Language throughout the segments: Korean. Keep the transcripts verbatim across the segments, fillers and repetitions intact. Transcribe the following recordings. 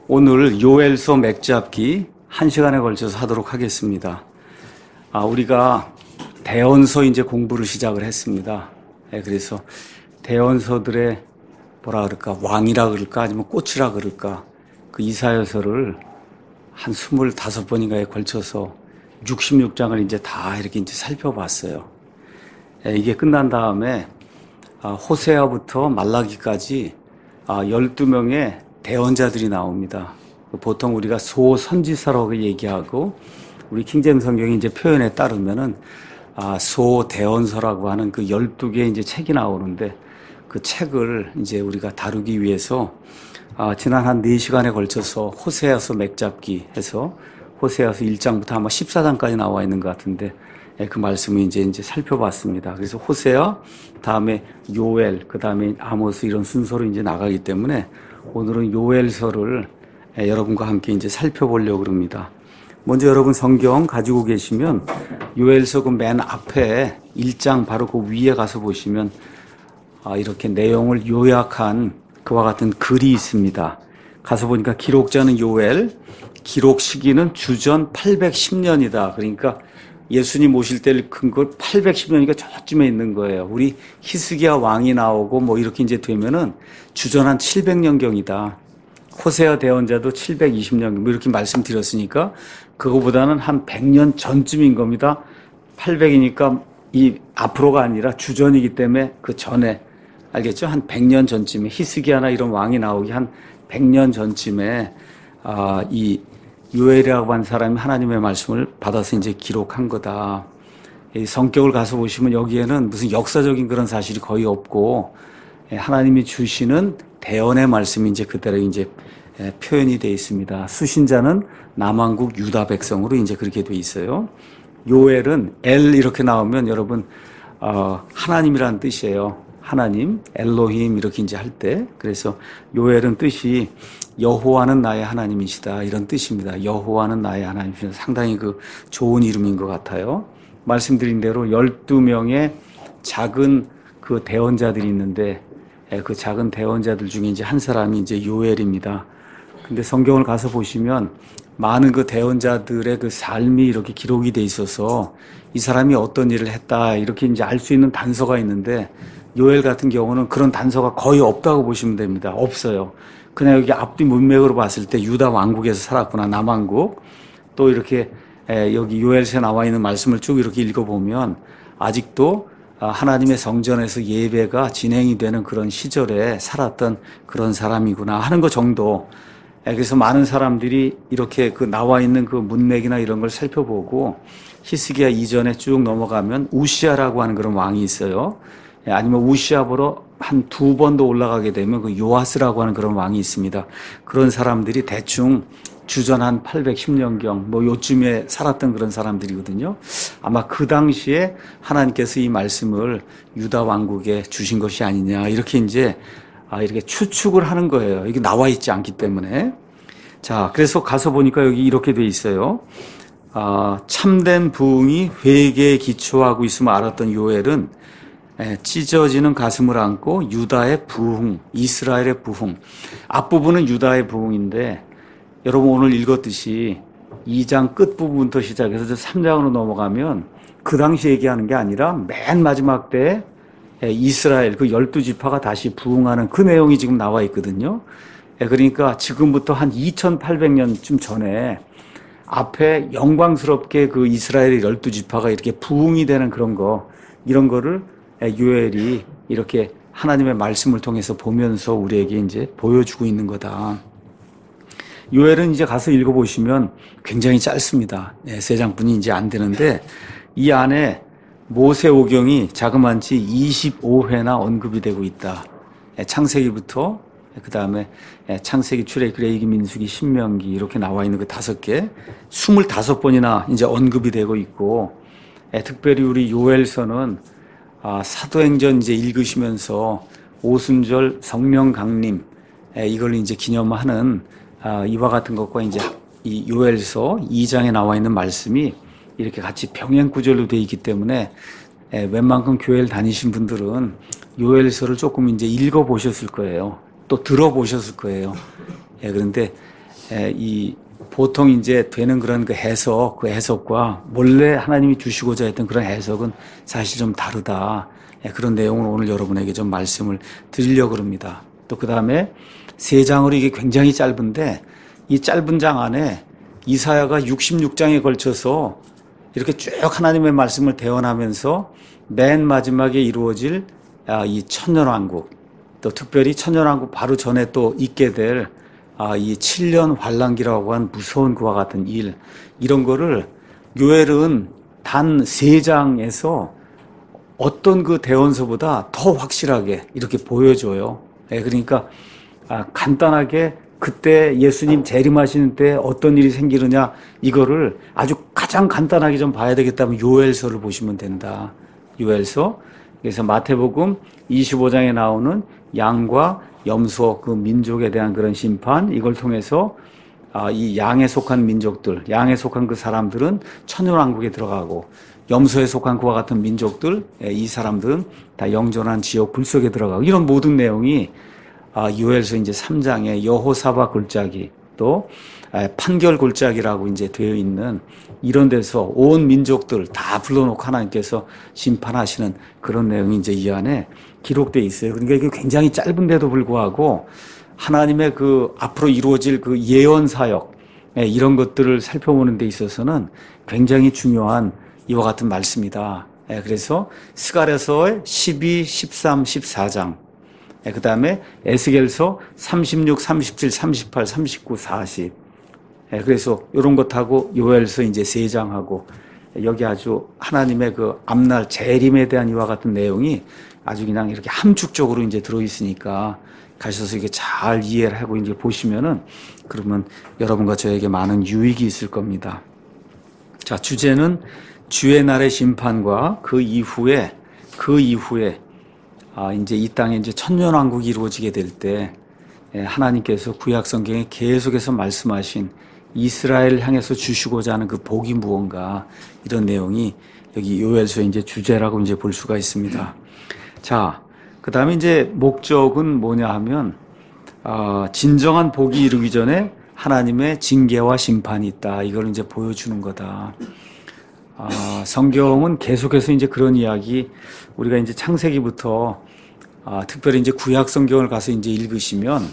오늘 요엘서 맥잡기 한 시간에 걸쳐서 하도록 하겠습니다. 아, 우리가 대언서 이제 공부를 시작을 했습니다. 네, 그래서 대언서들의 뭐라 그럴까, 왕이라 그럴까, 아니면 꽃이라 그럴까, 그 이사야서를 한 스물다섯 번인가에 걸쳐서 육십육 장을 이제 다 이렇게 이제 살펴봤어요. 네, 이게 끝난 다음에 아, 호세아부터 말라기까지 아, 열두 명의 대언자들이 나옵니다. 보통 우리가 소선지서라고 얘기하고, 우리 킹제임 성경이 이제 표현에 따르면은, 아, 소대언서라고 하는 그 열두 개의 이제 책이 나오는데, 그 책을 이제 우리가 다루기 위해서, 아, 지난 한 네 시간에 걸쳐서 호세아서 맥잡기 해서, 호세아서 일 장부터 아마 십사 장까지 나와 있는 것 같은데, 그 말씀을 이제 이제 살펴봤습니다. 그래서 호세아, 다음에 요엘, 그 다음에 아모스 이런 순서로 이제 나가기 때문에, 오늘은 요엘서를 여러분과 함께 이제 살펴보려고 합니다. 먼저 여러분 성경 가지고 계시면 요엘서 그 맨 앞에 일 장 바로 그 위에 가서 보시면 이렇게 내용을 요약한 그와 같은 글이 있습니다. 가서 보니까 기록자는 요엘, 기록 시기는 주전 팔백십 년이다. 그러니까 예수님 오실 때를 큰 걸 팔백십 년이니까 저쯤에 있는 거예요. 우리 히스기야 왕이 나오고 뭐 이렇게 이제 되면은 주전 한 칠백 년경이다. 호세아 대언자도 칠백이십 년 뭐 이렇게 말씀드렸으니까 그거보다는 한 백 년 전쯤인 겁니다. 팔백이니까 이 앞으로가 아니라 주전이기 때문에 그 전에, 알겠죠? 한 백 년 전쯤에 히스기야나 이런 왕이 나오기 한 백 년 전쯤에 아, 이 요엘이라고 하는 사람이 하나님의 말씀을 받아서 이제 기록한 거다. 이 성격을 가서 보시면 여기에는 무슨 역사적인 그런 사실이 거의 없고, 하나님이 주시는 대언의 말씀이 이제 그대로 이제 표현이 되어 있습니다. 수신자는 남왕국 유다 백성으로 이제 그렇게 되어 있어요. 요엘은 엘 이렇게 나오면 여러분, 어, 하나님이라는 뜻이에요. 하나님, 엘로힘 이렇게 이제 할 때. 그래서 요엘은 뜻이 여호와는 나의 하나님이시다 이런 뜻입니다. 여호와는 나의 하나님이시다. 상당히 그 좋은 이름인 것 같아요. 말씀드린 대로 열두 명의 작은 그 대언자들이 있는데, 그 작은 대언자들 중에 이제 한 사람이 이제 요엘입니다. 근데 성경을 가서 보시면 많은 그 대언자들의 그 삶이 이렇게 기록이 돼 있어서 이 사람이 어떤 일을 했다 이렇게 이제 알 수 있는 단서가 있는데, 요엘 같은 경우는 그런 단서가 거의 없다고 보시면 됩니다. 없어요. 그냥 여기 앞뒤 문맥으로 봤을 때 유다 왕국에서 살았구나, 남왕국. 또 이렇게 여기 요엘서에 나와 있는 말씀을 쭉 이렇게 읽어보면 아직도 하나님의 성전에서 예배가 진행이 되는 그런 시절에 살았던 그런 사람이구나 하는 것 정도. 그래서 많은 사람들이 이렇게 그 나와 있는 그 문맥이나 이런 걸 살펴보고, 히스기야 이전에 쭉 넘어가면 우시아라고 하는 그런 왕이 있어요. 아니면 우시아보로 한 두 번도 올라가게 되면 그 요아스라고 하는 그런 왕이 있습니다. 그런 사람들이 대충 주전 한 팔백십 년경 뭐 요쯤에 살았던 그런 사람들이거든요. 아마 그 당시에 하나님께서 이 말씀을 유다 왕국에 주신 것이 아니냐 이렇게 이제 아 이렇게 추측을 하는 거예요. 이게 나와 있지 않기 때문에. 자, 그래서 가서 보니까 여기 이렇게 돼 있어요. 아, 참된 부흥이 회개에 기초하고 있음을 알았던 요엘은 찢어지는 가슴을 안고 유다의 부흥, 이스라엘의 부흥. 앞부분은 유다의 부흥인데, 여러분 오늘 읽었듯이 이 장 끝부분부터 시작해서 삼 장으로 넘어가면 그 당시 얘기하는 게 아니라 맨 마지막 때에 이스라엘 그 열두 지파가 다시 부흥하는 그 내용이 지금 나와 있거든요. 그러니까 지금부터 한 이천팔백 년쯤 전에 앞에 영광스럽게 그 이스라엘의 열두 지파가 이렇게 부흥이 되는 그런 거, 이런 거를 요엘이 이렇게 하나님의 말씀을 통해서 보면서 우리에게 이제 보여주고 있는 거다. 요엘은 이제 가서 읽어보시면 굉장히 짧습니다. 네, 세 장뿐이 이제 안 되는데, 이 안에 모세오경이 자그만치 이십오 회나 언급이 되고 있다. 창세기부터, 그 다음에 창세기, 출애굽기, 레위기, 민수기, 신명기 이렇게 나와 있는 그 다섯 개, 스물다섯 번이나 이제 언급이 되고 있고, 특별히 우리 요엘서는 아, 사도행전 이제 읽으시면서 오순절 성령 강림, 이걸 이제 기념하는 아, 이와 같은 것과 이제 이 요엘서 이 장에 나와 있는 말씀이 이렇게 같이 병행 구절로 되어 있기 때문에 웬만큼 교회를 다니신 분들은 요엘서를 조금 이제 읽어보셨을 거예요. 또 들어보셨을 거예요. 예, 그런데 이 보통 이제 되는 그런 그 해석, 그 해석과 원래 하나님이 주시고자 했던 그런 해석은 사실 좀 다르다. 그런 내용을 오늘 여러분에게 좀 말씀을 드리려고 합니다. 또 그 다음에 세 장으로 이게 굉장히 짧은데 이 짧은 장 안에 이사야가 육십육 장에 걸쳐서 이렇게 쭉 하나님의 말씀을 대언하면서 맨 마지막에 이루어질 이 천년왕국, 또 특별히 천년왕국 바로 전에 또 있게 될 이 칠 년 환란기라고 한 무서운 그와 같은 일, 이런 거를 요엘은 단 세 장에서 어떤 그 대언서보다 더 확실하게 이렇게 보여줘요. 그러니까 간단하게 그때 예수님 재림하시는 때 어떤 일이 생기느냐, 이거를 아주 가장 간단하게 좀 봐야 되겠다면 요엘서를 보시면 된다. 요엘서. 그래서 마태복음 이십오 장에 나오는 양과 염소, 그 민족에 대한 그런 심판, 이걸 통해서 이 양에 속한 민족들, 양에 속한 그 사람들은 천년왕국에 들어가고, 염소에 속한 그와 같은 민족들, 이 사람들은 다 영존한 지옥 불속에 들어가고, 이런 모든 내용이 요엘서 이제 삼 장에 여호사밧 골짜기, 또 판결 골짜기라고 이제 되어 있는 이런 데서 온 민족들 다 불러놓고 하나님께서 심판하시는 그런 내용이 이제 이 안에 기록되어 있어요. 그러니까 이게 굉장히 짧은데도 불구하고 하나님의 그 앞으로 이루어질 그 예언 사역, 이런 것들을 살펴보는 데 있어서는 굉장히 중요한 이와 같은 말씀이다. 그래서 스가랴서의 십이, 십삼, 십사 장, 그 다음에 에스겔서 삼십육, 삼십칠, 삼십팔, 삼십구, 사십. 그래서 이런 것하고 요엘서 이제 세 장하고 여기 아주 하나님의 그 앞날 재림에 대한 이와 같은 내용이 아주 그냥 이렇게 함축적으로 이제 들어있으니까 가셔서 이게 잘 이해를 하고 이제 보시면은 그러면 여러분과 저에게 많은 유익이 있을 겁니다. 자, 주제는 주의 날의 심판과 그 이후에, 그 이후에 아, 이제 이 땅에 이제 천년왕국이 이루어지게 될 때 하나님께서 구약 성경에 계속해서 말씀하신 이스라엘을 향해서 주시고자 하는 그 복이 무언가, 이런 내용이 여기 요엘서의 이제 주제라고 이제 볼 수가 있습니다. 자, 그 다음에 이제 목적은 뭐냐 하면, 어, 진정한 복이 이르기 전에 하나님의 징계와 심판이 있다. 이걸 이제 보여주는 거다. 어, 성경은 계속해서 이제 그런 이야기, 우리가 이제 창세기부터 어, 특별히 이제 구약 성경을 가서 이제 읽으시면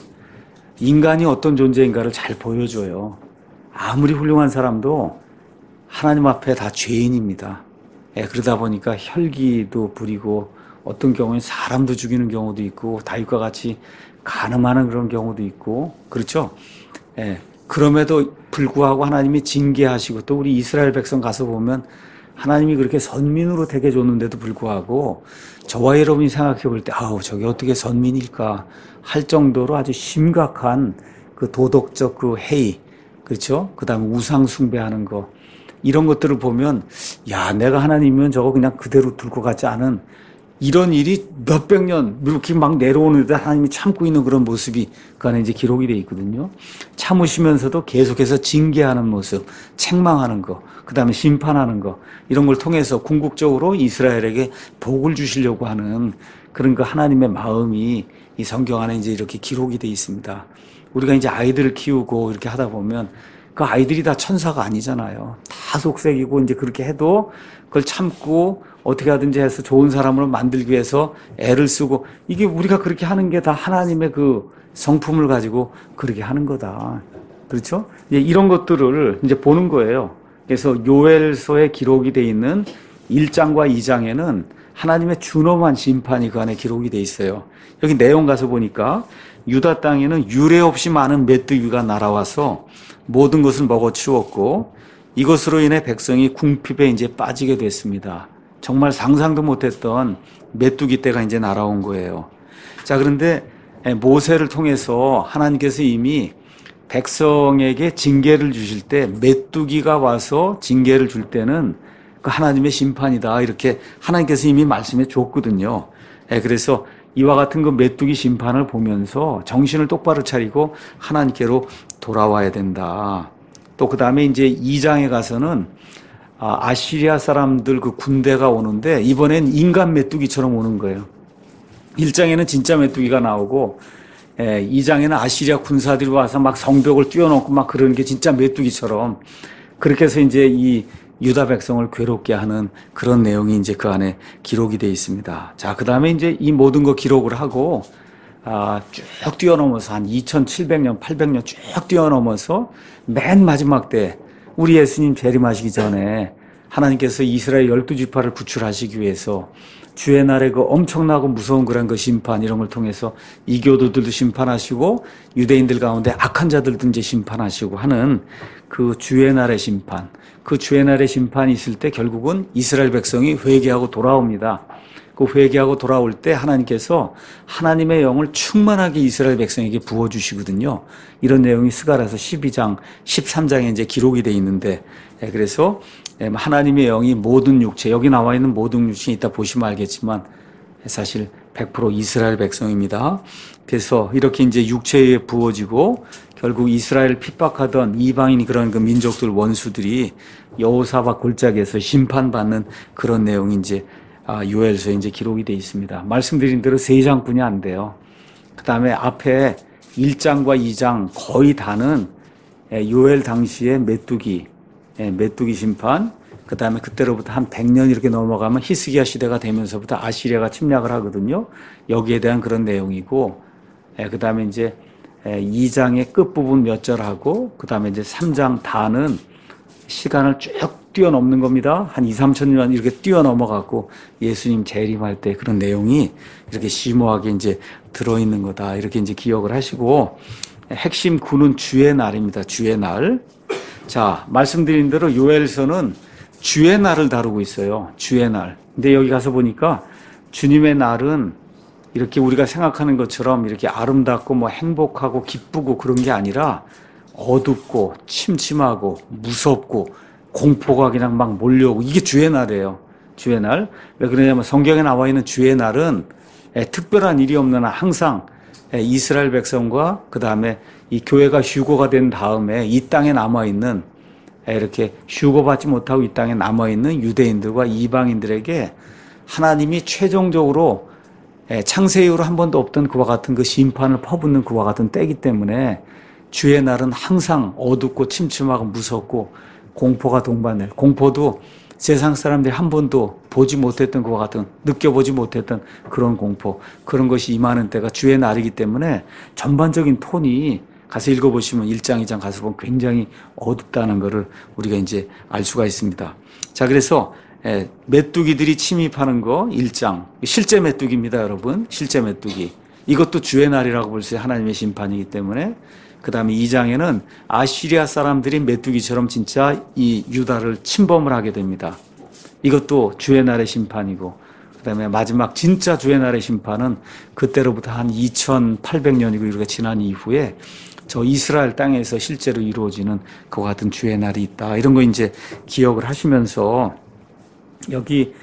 인간이 어떤 존재인가를 잘 보여줘요. 아무리 훌륭한 사람도 하나님 앞에 다 죄인입니다. 예, 그러다 보니까 혈기도 부리고 어떤 경우는 사람도 죽이는 경우도 있고 다윗과 같이 간음하는 그런 경우도 있고, 그렇죠? 예, 그럼에도 불구하고 하나님이 징계하시고, 또 우리 이스라엘 백성 가서 보면 하나님이 그렇게 선민으로 되게 줬는데도 불구하고 저와 여러분이 생각해 볼 때 아우 저게 어떻게 선민일까 할 정도로 아주 심각한 그 도덕적 그 해이, 그렇죠? 그 다음에 우상 숭배하는 거, 이런 것들을 보면 야 내가 하나님이면 저거 그냥 그대로 둘 것 같지 않은 이런 일이 몇백 년 이렇게 막 내려오는데 하나님이 참고 있는 그런 모습이 그 안에 이제 기록이 되어 있거든요. 참으시면서도 계속해서 징계하는 모습, 책망하는 거, 그 다음에 심판하는 거, 이런 걸 통해서 궁극적으로 이스라엘에게 복을 주시려고 하는 그런 그 하나님의 마음이 이 성경 안에 이제 이렇게 기록이 되어 있습니다. 우리가 이제 아이들을 키우고 이렇게 하다 보면 그 아이들이 다 천사가 아니잖아요. 다 속색이고 이제 그렇게 해도 그걸 참고 어떻게 하든지 해서 좋은 사람으로 만들기 위해서 애를 쓰고, 이게 우리가 그렇게 하는 게 다 하나님의 그 성품을 가지고 그렇게 하는 거다. 그렇죠? 이제 이런 것들을 이제 보는 거예요. 그래서 요엘서에 기록이 돼 있는 일 장과 이 장에는 하나님의 준엄한 심판이 그 안에 기록이 돼 있어요. 여기 내용 가서 보니까 유다 땅에는 유례 없이 많은 메뚜기가 날아와서 모든 것을 먹어치웠고 이것으로 인해 백성이 궁핍에 이제 빠지게 됐습니다. 정말 상상도 못했던 메뚜기 떼가 이제 날아온 거예요. 자, 그런데 모세를 통해서 하나님께서 이미 백성에게 징계를 주실 때 메뚜기가 와서 징계를 줄 때는 그 하나님의 심판이다, 이렇게 하나님께서 이미 말씀해 줬거든요. 그래서 이와 같은 그 메뚜기 심판을 보면서 정신을 똑바로 차리고 하나님께로 돌아와야 된다. 또 그 다음에 이제 이 장에 가서는 아시리아 사람들 그 군대가 오는데 이번엔 인간 메뚜기처럼 오는 거예요. 일 장에는 진짜 메뚜기가 나오고 예, 이 장에는 아시리아 군사들이 와서 막 성벽을 뛰어넘고 막 그러는 게 진짜 메뚜기처럼 그렇게 해서 이제 이 유다 백성을 괴롭게 하는 그런 내용이 이제 그 안에 기록이 되어 있습니다. 자, 그 다음에 이제 이 모든 거 기록을 하고, 아, 쭉 뛰어넘어서 한 이천칠백 년, 팔백 년 쭉 뛰어넘어서 맨 마지막 때 우리 예수님 재림하시기 전에 하나님께서 이스라엘 열두 지파를 구출하시기 위해서 주의 날에 그 엄청나고 무서운 그런 그 심판 이런 걸 통해서 이교도들도 심판하시고 유대인들 가운데 악한 자들도 이제 심판하시고 하는 그 주의 날의 심판, 그 주의 날의 심판이 있을 때 결국은 이스라엘 백성이 회개하고 돌아옵니다. 그 회개하고 돌아올 때 하나님께서 하나님의 영을 충만하게 이스라엘 백성에게 부어주시거든요. 이런 내용이 스가랴서 십이 장, 십삼 장에 이제 기록이 되어 있는데, 그래서 하나님의 영이 모든 육체, 여기 나와 있는 모든 육체에 이따 보시면 알겠지만 사실 백 퍼센트 이스라엘 백성입니다. 그래서 이렇게 이제 육체에 부어지고 결국 이스라엘을 핍박하던 이방인 그런 그 민족들 원수들이 여호사밧 골짜기에서 심판받는 그런 내용이 이제 아, 요엘서에 이제 기록이 되어 있습니다. 말씀드린 대로 세 장뿐이 안 돼요. 그 다음에 앞에 일 장과 이 장 거의 다는 요엘 당시의 메뚜기, 메뚜기 심판, 그 다음에 그때로부터 한 백 년 이렇게 넘어가면 히스기야 시대가 되면서부터 아시리아가 침략을 하거든요. 여기에 대한 그런 내용이고, 그 다음에 이제 이 장의 끝부분 몇 절하고, 그 다음에 이제 삼 장 다는 시간을 쭉 뛰어넘는 겁니다. 한 이, 삼천 년 이렇게 뛰어넘어갖고 예수님 재림할 때 그런 내용이 이렇게 심오하게 이제 들어있는 거다. 이렇게 이제 기억을 하시고, 핵심 구는 주의 날입니다. 주의 날. 자, 말씀드린 대로 요엘서는 주의 날을 다루고 있어요. 주의 날. 근데 여기 가서 보니까 주님의 날은 이렇게 우리가 생각하는 것처럼 이렇게 아름답고 뭐 행복하고 기쁘고 그런 게 아니라 어둡고 침침하고 무섭고 공포가 그냥 막 몰려오고 이게 주의 날이에요. 주의 날. 왜 그러냐면 성경에 나와 있는 주의 날은 특별한 일이 없는 한 항상 이스라엘 백성과 그 다음에 이 교회가 휴거가 된 다음에 이 땅에 남아있는 이렇게 휴거받지 못하고 이 땅에 남아있는 유대인들과 이방인들에게 하나님이 최종적으로 창세 이후로 한 번도 없던 그와 같은 그 심판을 퍼붓는 그와 같은 때이기 때문에 주의 날은 항상 어둡고 침침하고 무섭고 공포가 동반될, 공포도 세상 사람들이 한 번도 보지 못했던 것과 같은, 느껴보지 못했던 그런 공포, 그런 것이 임하는 때가 주의 날이기 때문에 전반적인 톤이 가서 읽어보시면 일 장, 이 장 가서 보면 굉장히 어둡다는 것을 우리가 이제 알 수가 있습니다. 자, 그래서 메뚜기들이 침입하는 거 일 장, 실제 메뚜기입니다, 여러분. 실제 메뚜기. 이것도 주의 날이라고 볼 수 있어요. 하나님의 심판이기 때문에. 그 다음에 이 장에는 아시리아 사람들이 메뚜기처럼 진짜 이 유다를 침범을 하게 됩니다. 이것도 주의 날의 심판이고, 그 다음에 마지막 진짜 주의 날의 심판은 그때로부터 한 이천팔백 년이고 이렇게 지난 이후에 저 이스라엘 땅에서 실제로 이루어지는 그와 같은 주의 날이 있다. 이런 거 이제 기억을 하시면서 여기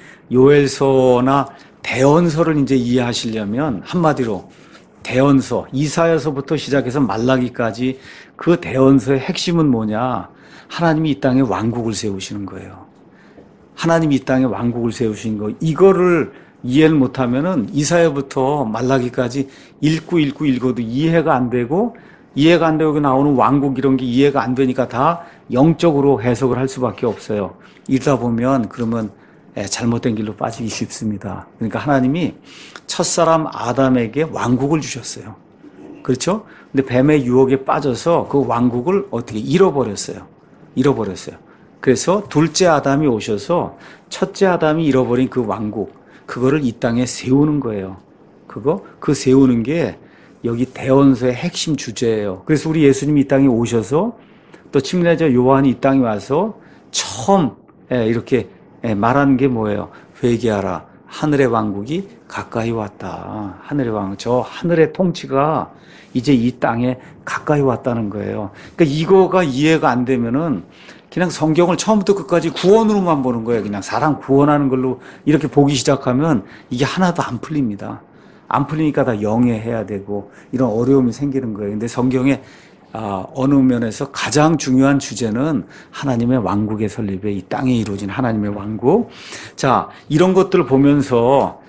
요엘서나 대언서를 이제 이해하시려면 한마디로 대언서, 이사야서부터 시작해서 말라기까지 그 대언서의 핵심은 뭐냐? 하나님이 이 땅에 왕국을 세우시는 거예요. 하나님이 이 땅에 왕국을 세우신 거. 이거를 이해를 못하면은 이사야부터 말라기까지 읽고 읽고 읽어도 이해가 안 되고, 이해가 안 되고 나오는 왕국 이런 게 이해가 안 되니까 다 영적으로 해석을 할 수밖에 없어요. 읽다 보면 그러면 잘못된 길로 빠지기 쉽습니다. 그러니까 하나님이 첫사람 아담에게 왕국을 주셨어요. 그렇죠? 근데 뱀의 유혹에 빠져서 그 왕국을 어떻게 잃어버렸어요. 잃어버렸어요. 그래서 둘째 아담이 오셔서 첫째 아담이 잃어버린 그 왕국, 그거를 이 땅에 세우는 거예요. 그거, 그 세우는 게 여기 대언서의 핵심 주제예요. 그래서 우리 예수님이 이 땅에 오셔서 또 침례자 요한이 이 땅에 와서 처음 이렇게 말하는 게 뭐예요? 회개하라. 하늘의 왕국이 가까이 왔다. 하늘의 왕국. 저 하늘의 통치가 이제 이 땅에 가까이 왔다는 거예요. 그러니까 이거가 이해가 안 되면은 그냥 성경을 처음부터 끝까지 구원으로만 보는 거예요. 그냥 사람 구원하는 걸로 이렇게 보기 시작하면 이게 하나도 안 풀립니다. 안 풀리니까 다 영해해야 되고 이런 어려움이 생기는 거예요. 근데 성경에 아, 어느 면에서 가장 중요한 주제는 하나님의 왕국의 설립에 이 땅에 이루어진 하나님의 왕국. 자, 이런 것들을 보면서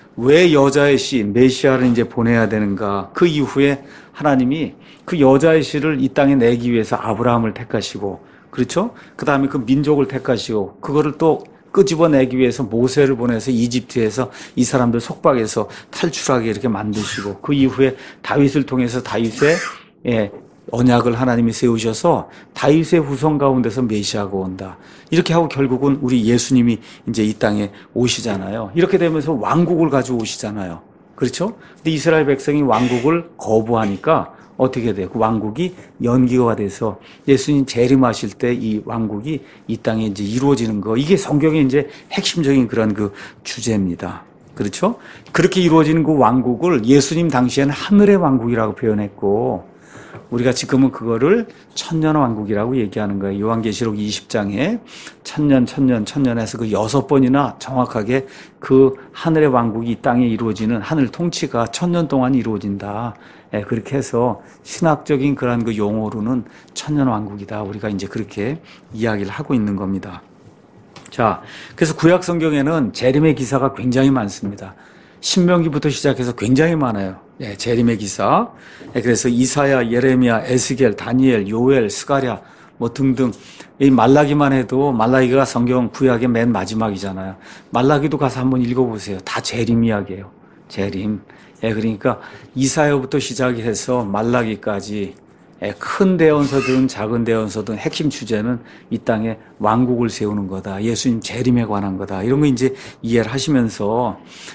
왜 여자의 씨, 메시아를 이제 보내야 되는가? 그 이후에 하나님이 그 여자의 씨를 이 땅에 내기 위해서 아브라함을 택하시고, 그렇죠? 그 다음에 그 민족을 택하시고, 그거를 또 끄집어내기 위해서 모세를 보내서 이집트에서 이 사람들 속박해서 탈출하게 이렇게 만드시고, 그 이후에 다윗을 통해서 다윗의 예, 언약을 하나님이 세우셔서 다윗의 후손 가운데서 메시아가 온다. 이렇게 하고 결국은 우리 예수님이 이제 이 땅에 오시잖아요. 이렇게 되면서 왕국을 가지고 오시잖아요. 그렇죠? 근데 이스라엘 백성이 왕국을 거부하니까 어떻게 돼요? 그 왕국이 연기가 돼서 예수님 재림하실 때 이 왕국이 이 땅에 이제 이루어지는 거. 이게 성경의 이제 핵심적인 그런 그 주제입니다. 그렇죠? 그렇게 이루어지는 그 왕국을 예수님 당시에는 하늘의 왕국이라고 표현했고, 우리가 지금은 그거를 천년왕국이라고 얘기하는 거예요. 요한계시록 이십 장에 천년, 천년, 천년에서 그 여섯 번이나 정확하게 그 하늘의 왕국이 이 땅에 이루어지는 하늘 통치가 천년 동안 이루어진다. 예, 그렇게 해서 신학적인 그런 그 용어로는 천년왕국이다. 우리가 이제 그렇게 이야기를 하고 있는 겁니다. 자, 그래서 구약 성경에는 재림의 기사가 굉장히 많습니다. 신명기부터 시작해서 굉장히 많아요. 예, 재림의 기사. 예, 그래서 이사야, 예레미야, 에스겔, 다니엘, 요엘, 스가랴 뭐 등등. 이 말라기만 해도 말라기가 성경 구약의 맨 마지막이잖아요. 말라기도 가서 한번 읽어보세요. 다 재림 이야기예요. 재림. 예, 그러니까 이사야부터 시작이 해서 말라기까지 예, 큰 대언서든 작은 대언서든 핵심 주제는 이 땅에 왕국을 세우는 거다. 예수님 재림에 관한 거다. 이런 거 이제 이해를 하시면서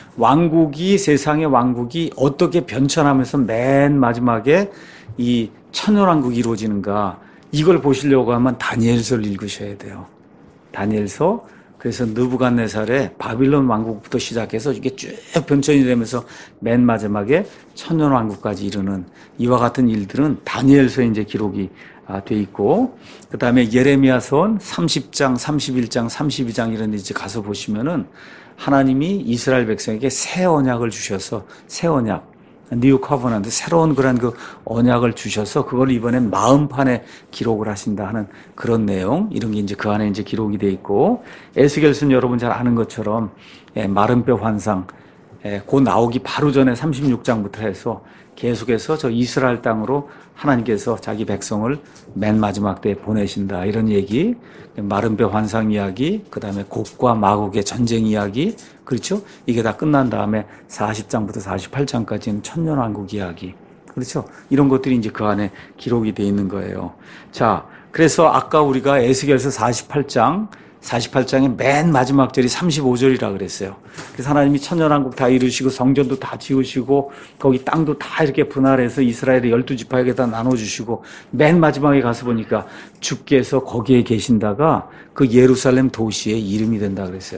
왕국이, 세상의 왕국이 어떻게 변천하면서 맨 마지막에 이 천년왕국이 이루어지는가, 이걸 보시려고 하면 다니엘서를 읽으셔야 돼요. 다니엘서. 그래서 느부갓네살의 바빌론 왕국부터 시작해서 이게 쭉 변천이 되면서 맨 마지막에 천년왕국까지 이르는 이와 같은 일들은 다니엘서에 이제 기록이 돼 있고, 그 다음에 예레미야서 삼십 장, 삼십일 장, 삼십이 장 이런 데 이제 가서 보시면은 하나님이 이스라엘 백성에게 새 언약을 주셔서, 새 언약, 뉴 커버넌트, 새로운 그런 그 언약을 주셔서 그걸 이번엔 마음판에 기록을 하신다 하는 그런 내용, 이런 게 이제 그 안에 이제 기록이 돼 있고, 에스겔서는 여러분 잘 아는 것처럼 예, 마른 뼈 환상, 예, 곧 나오기 바로 전에 삼십육 장부터 해서 계속해서 저 이스라엘 땅으로 하나님께서 자기 백성을 맨 마지막 때에 보내신다, 이런 얘기, 마른 뼈 환상 이야기, 그 다음에 곡과 마곡의 전쟁 이야기, 그렇죠? 이게 다 끝난 다음에 사십 장부터 사십팔 장까지는 천년왕국 이야기, 그렇죠? 이런 것들이 이제 그 안에 기록이 돼 있는 거예요. 자, 그래서 아까 우리가 에스겔서 사십팔 장, 사십팔 장의 맨 마지막 절이 삼십오 절이라 그랬어요. 그래서 하나님이 천년왕국 다 이루시고 성전도 다 지으시고 거기 땅도 다 이렇게 분할해서 이스라엘의 열두 지파에게 다 나눠주시고 맨 마지막에 가서 보니까 주께서 거기에 계신다가 그 예루살렘 도시의 이름이 된다 그랬어요.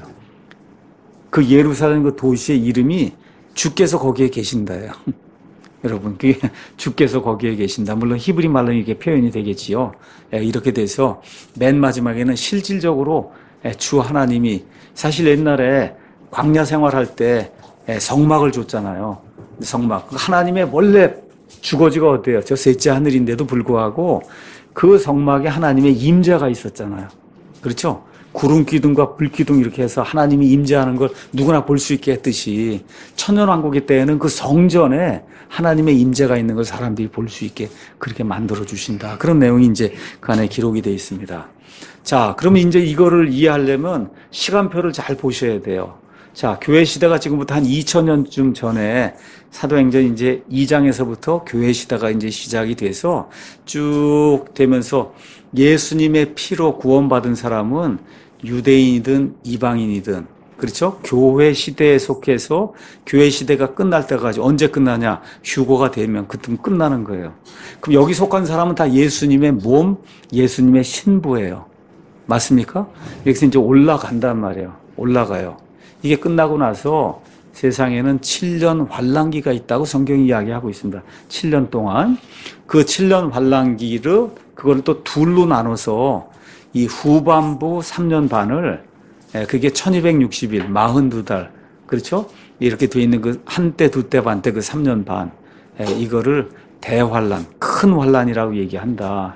그 예루살렘 그 도시의 이름이 주께서 거기에 계신다예요. 여러분, 그게 주께서 거기에 계신다. 물론 히브리 말로 이게 표현이 되겠지요. 이렇게 돼서 맨 마지막에는 실질적으로 주 하나님이, 사실 옛날에 광야 생활할 때 성막을 줬잖아요. 성막. 하나님의 원래 주거지가 어때요? 저 셋째 하늘인데도 불구하고 그 성막에 하나님의 임재가 있었잖아요. 그렇죠? 구름 기둥과 불 기둥 이렇게 해서 하나님이 임재하는 걸 누구나 볼 수 있게 했듯이 천년왕국의 때에는 그 성전에 하나님의 임재가 있는 걸 사람들이 볼 수 있게 그렇게 만들어 주신다. 그런 내용이 이제 그 안에 기록이 되어 있습니다. 자, 그러면 이제 이거를 이해하려면 시간표를 잘 보셔야 돼요. 자, 교회 시대가 지금부터 한 이천 년쯤 전에 사도행전 이제 이 장에서부터 교회 시대가 이제 시작이 돼서 쭉 되면서 예수님의 피로 구원받은 사람은 유대인이든 이방인이든, 그렇죠? 교회 시대에 속해서 교회 시대가 끝날 때까지, 언제 끝나냐? 휴거가 되면 그때면 끝나는 거예요. 그럼 여기 속한 사람은 다 예수님의 몸, 예수님의 신부예요. 맞습니까? 여기서 이제 올라간단 말이에요. 올라가요. 이게 끝나고 나서 세상에는 칠 년 환란기가 있다고 성경이 이야기하고 있습니다. 칠 년 동안. 그 칠 년 환란기를 그걸 또 둘로 나눠서 이 후반부 삼 년 반을, 그게 천이백육십 일, 사십이 달, 그렇죠? 이렇게 돼 있는 그 한때, 두때, 반때 그 삼 년 반, 이거를 대환란, 큰 환란이라고 얘기한다.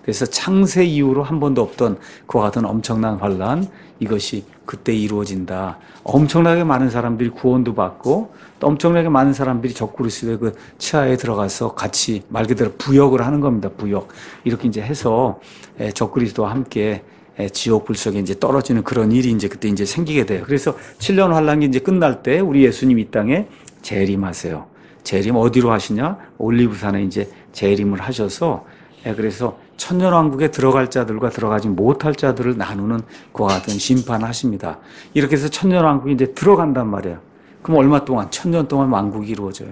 그래서 창세 이후로 한 번도 없던 그와 같은 엄청난 환란, 이것이 그때 이루어진다. 엄청나게 많은 사람들이 구원도 받고 또 엄청나게 많은 사람들이 적그리스도의 그 치하에 들어가서 같이 말 그대로 부역을 하는 겁니다. 부역. 이렇게 이제 해서 적그리스도와 함께 지옥 불 속에 이제 떨어지는 그런 일이 이제 그때 이제 생기게 돼요. 그래서 칠 년 환란기 이제 끝날 때 우리 예수님 이 땅에 재림하세요. 재림 어디로 하시냐? 올리브산에 이제 재림을 하셔서, 그래서 천년왕국에 들어갈 자들과 들어가지 못할 자들을 나누는 그와 같은 심판을 하십니다. 이렇게 해서 천년왕국이 이제 들어간단 말이에요. 그럼 얼마 동안? 천년 동안 왕국이 이루어져요.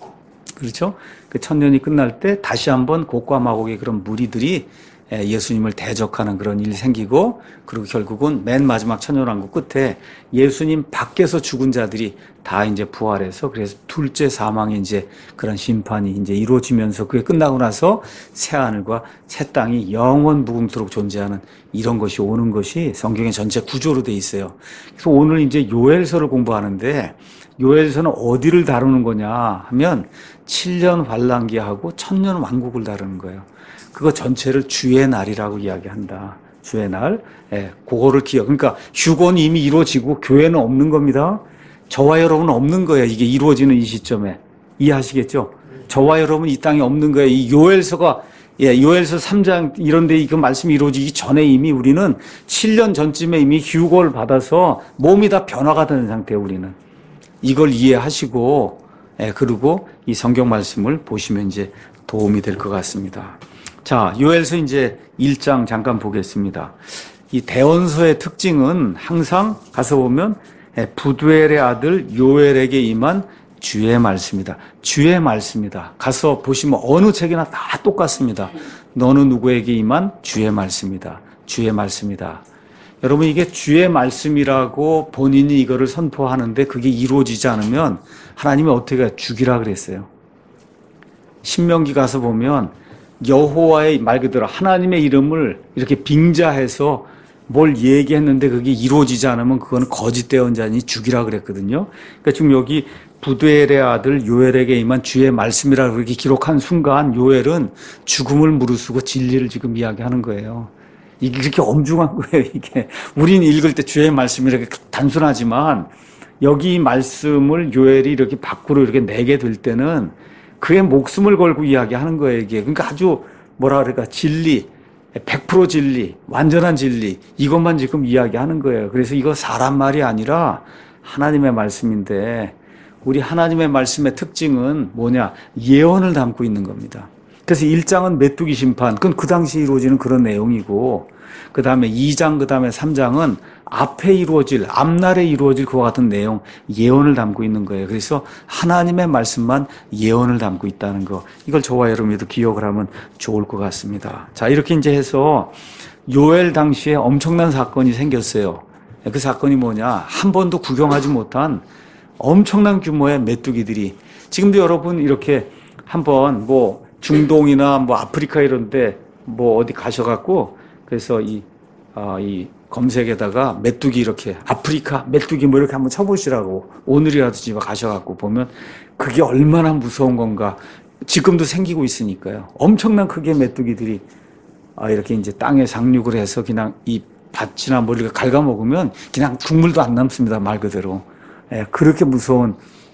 그렇죠? 그 천년이 끝날 때 다시 한번 곡과 마곡의 그런 무리들이 예수님을 대적하는 그런 일이 생기고, 그리고 결국은 맨 마지막 천년왕국 끝에 예수님 밖에서 죽은 자들이 다 이제 부활해서, 그래서 둘째 사망의 이제 그런 심판이 이제 이루어지면서 그게 끝나고 나서 새 하늘과 새 땅이 영원 무궁토록 존재하는 이런 것이 오는 것이 성경의 전체 구조로 돼 있어요. 그래서 오늘 이제 요엘서를 공부하는데, 요엘서는 어디를 다루는 거냐 하면 칠 년 환란기하고 천년 왕국을 다루는 거예요. 그거 전체를 주의 날이라고 이야기한다. 주의 날. 예, 그거를 기억. 그러니까 휴거는 이미 이루어지고 교회는 없는 겁니다. 저와 여러분은 없는 거예요. 이게 이루어지는 이 시점에. 이해하시겠죠? 저와 여러분 이 땅에 없는 거예요. 이 요엘서가, 예, 요엘서 삼 장 이런 데 그 말씀이 이루어지기 전에 이미 우리는 칠 년 전쯤에 이미 휴거를 받아서 몸이 다 변화가 되는 상태예요, 우리는. 이걸 이해하시고, 예, 그리고 이 성경 말씀을 보시면 이제 도움이 될 것 같습니다. 자, 요엘서 이제 일 장 잠깐 보겠습니다. 이 대언서의 특징은 항상 가서 보면 부두엘의 아들 요엘에게 임한 주의 말씀이다. 주의 말씀이다. 가서 보시면 어느 책이나 다 똑같습니다. 너는 누구에게 임한 주의 말씀이다. 주의 말씀이다. 여러분, 이게 주의 말씀이라고 본인이 이거를 선포하는데 그게 이루어지지 않으면 하나님이 어떻게 죽이라 그랬어요. 신명기 가서 보면 여호와의 말 그대로 하나님의 이름을 이렇게 빙자해서 뭘 얘기했는데 그게 이루어지지 않으면 그거는 거짓되은 자니 죽이라 그랬거든요. 그러니까 지금 여기 부두엘의 아들 요엘에게 임한 주의 말씀이라고 그렇게 기록한 순간 요엘은 죽음을 무릅쓰고 진리를 지금 이야기하는 거예요. 이게 그렇게 엄중한 거예요, 이게. 우리는 읽을 때 주의 말씀이 이렇게 단순하지만 여기 이 말씀을 요엘이 이렇게 밖으로 이렇게 내게 될 때는 그의 목숨을 걸고 이야기하는 거예요, 이게. 그러니까 아주 뭐라 그럴까, 진리, 백 퍼센트 진리, 완전한 진리, 이것만 지금 이야기하는 거예요. 그래서 이거 사람 말이 아니라 하나님의 말씀인데, 우리 하나님의 말씀의 특징은 뭐냐? 예언을 담고 있는 겁니다. 그래서 일 장은 메뚜기 심판, 그건 그 당시 이루어지는 그런 내용이고, 그 다음에 이 장, 그 다음에 삼 장은 앞에 이루어질, 앞날에 이루어질 그와 같은 내용, 예언을 담고 있는 거예요. 그래서 하나님의 말씀만 예언을 담고 있다는 거, 이걸 저와 여러분도 기억을 하면 좋을 것 같습니다. 자, 이렇게 이제 해서 요엘 당시에 엄청난 사건이 생겼어요. 그 사건이 뭐냐? 한 번도 구경하지 못한 엄청난 규모의 메뚜기들이, 지금도 여러분 이렇게 한번 뭐 중동이나 뭐 아프리카 이런 데 뭐 어디 가셔갖고, 그래서 이, 아, 이 검색에다가 메뚜기 이렇게, 아프리카 메뚜기 뭐 이렇게 한번 쳐보시라고, 오늘이라도 집에 가셔갖고 보면 그게 얼마나 무서운 건가. 지금도 생기고 있으니까요. 엄청난 크기의 메뚜기들이, 아, 이렇게 이제 땅에 상륙을 해서 그냥 이 밭이나 뭐 이렇게 갉아먹으면 그냥 국물도 안 남습니다, 말 그대로. 예, 그렇게 무서운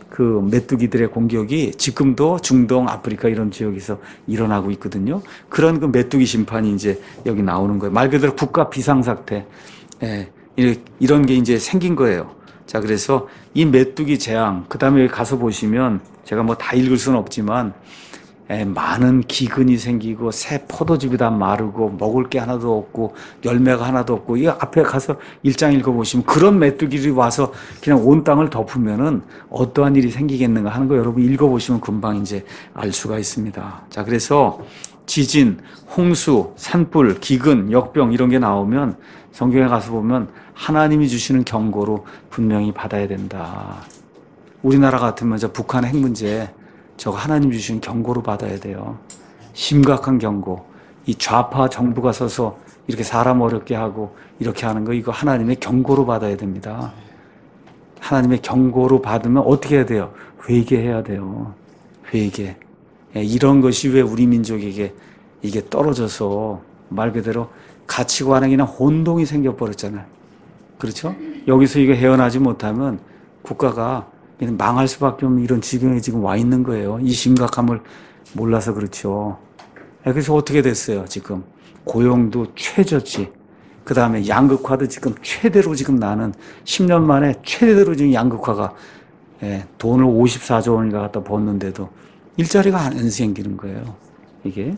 그 메뚜기들의 공격이 지금도 중동, 아프리카 이런 지역에서 일어나고 있거든요. 그런 그 메뚜기 심판이 이제 여기 나오는 거예요. 말 그대로 국가 비상사태. 예, 이런 게 이제 생긴 거예요. 자, 그래서 이 메뚜기 재앙, 그 다음에 여기 가서 보시면 제가 뭐 다 읽을 수는 없지만, 에, 많은 기근이 생기고 새 포도즙이 다 마르고 먹을 게 하나도 없고 열매가 하나도 없고, 이 앞에 가서 일 장 읽어보시면 그런 메뚜기들이 와서 그냥 온 땅을 덮으면은 어떠한 일이 생기겠는가 하는 거 여러분 읽어보시면 금방 이제 알 수가 있습니다. 자, 그래서 지진, 홍수, 산불, 기근, 역병 이런 게 나오면 성경에 가서 보면 하나님이 주시는 경고로 분명히 받아야 된다. 우리나라 같으면 저 북한 핵 문제, 저거 하나님 주신 경고로 받아야 돼요. 심각한 경고. 이 좌파 정부가 서서 이렇게 사람 어렵게 하고 이렇게 하는 거, 이거 하나님의 경고로 받아야 됩니다. 하나님의 경고로 받으면 어떻게 해야 돼요? 회개해야 돼요. 회개. 이런 것이 왜 우리 민족에게 이게 떨어져서 말 그대로 가치관에 그냥 혼동이 생겨버렸잖아요. 그렇죠? 여기서 이거 헤어나지 못하면 국가가 그냥 망할 수밖에 없는 이런 지경에 지금 와 있는 거예요. 이 심각함을 몰라서 그렇죠. 그래서 어떻게 됐어요, 지금? 고용도 최저치. 그 다음에 양극화도 지금 최대로 지금 나는 십 년 만에 최대로 지금 양극화가 예, 돈을 오십사조 원인가 갖다 벌는데도 일자리가 안 생기는 거예요. 이게.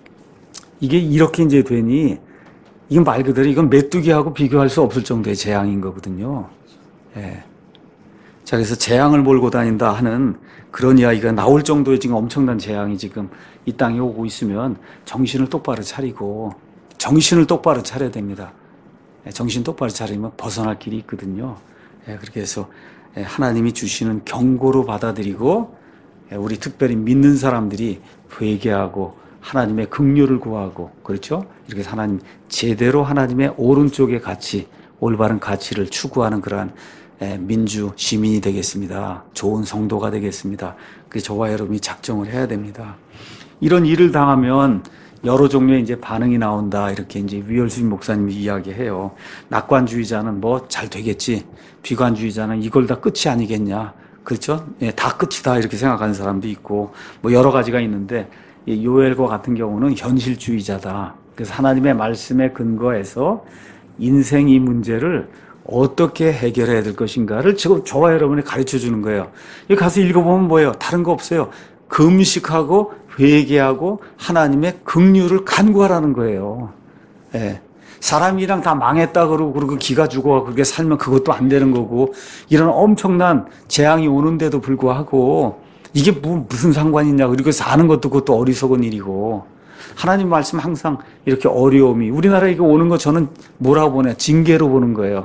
이게 이렇게 이제 되니 이건 말 그대로 이건 메뚜기하고 비교할 수 없을 정도의 재앙인 거거든요. 예. 자, 그래서 재앙을 몰고 다닌다 하는 그런 이야기가 나올 정도의 지금 엄청난 재앙이 지금 이 땅에 오고 있으면 정신을 똑바로 차리고 정신을 똑바로 차려야 됩니다. 정신 똑바로 차리면 벗어날 길이 있거든요. 그렇게 해서 하나님이 주시는 경고로 받아들이고 우리 특별히 믿는 사람들이 회개하고 하나님의 긍휼을 구하고 그렇죠? 이렇게 해서 하나님 제대로 하나님의 오른쪽의 가치, 올바른 가치를 추구하는 그러한 민주 시민이 되겠습니다. 좋은 성도가 되겠습니다. 그래서 저와 여러분이 작정을 해야 됩니다. 이런 일을 당하면 여러 종류의 이제 반응이 나온다. 이렇게 이제 위얼수임 목사님이 이야기해요. 낙관주의자는 뭐 잘 되겠지. 비관주의자는 이걸 다 끝이 아니겠냐. 그렇죠? 예, 다 끝이다. 이렇게 생각하는 사람도 있고, 뭐 여러 가지가 있는데, 이 요엘과 같은 경우는 현실주의자다. 그래서 하나님의 말씀에 근거해서 인생 이 문제를 어떻게 해결해야 될 것인가를 지금 저와 여러분이 가르쳐 주는 거예요. 여기 가서 읽어보면 뭐예요? 다른 거 없어요. 금식하고 회개하고 하나님의 긍휼을 간구하라는 거예요. 예. 사람이랑 다 망했다 그러고 그리고 기가 죽어 그렇게 살면 그것도 안 되는 거고 이런 엄청난 재앙이 오는데도 불구하고 이게 뭐 무슨 상관이 있냐고 그리고 사는 것도 그것도 어리석은 일이고 하나님 말씀 항상 이렇게 어려움이 우리나라에 이거 오는 거 저는 뭐라고 보냐 징계로 보는 거예요.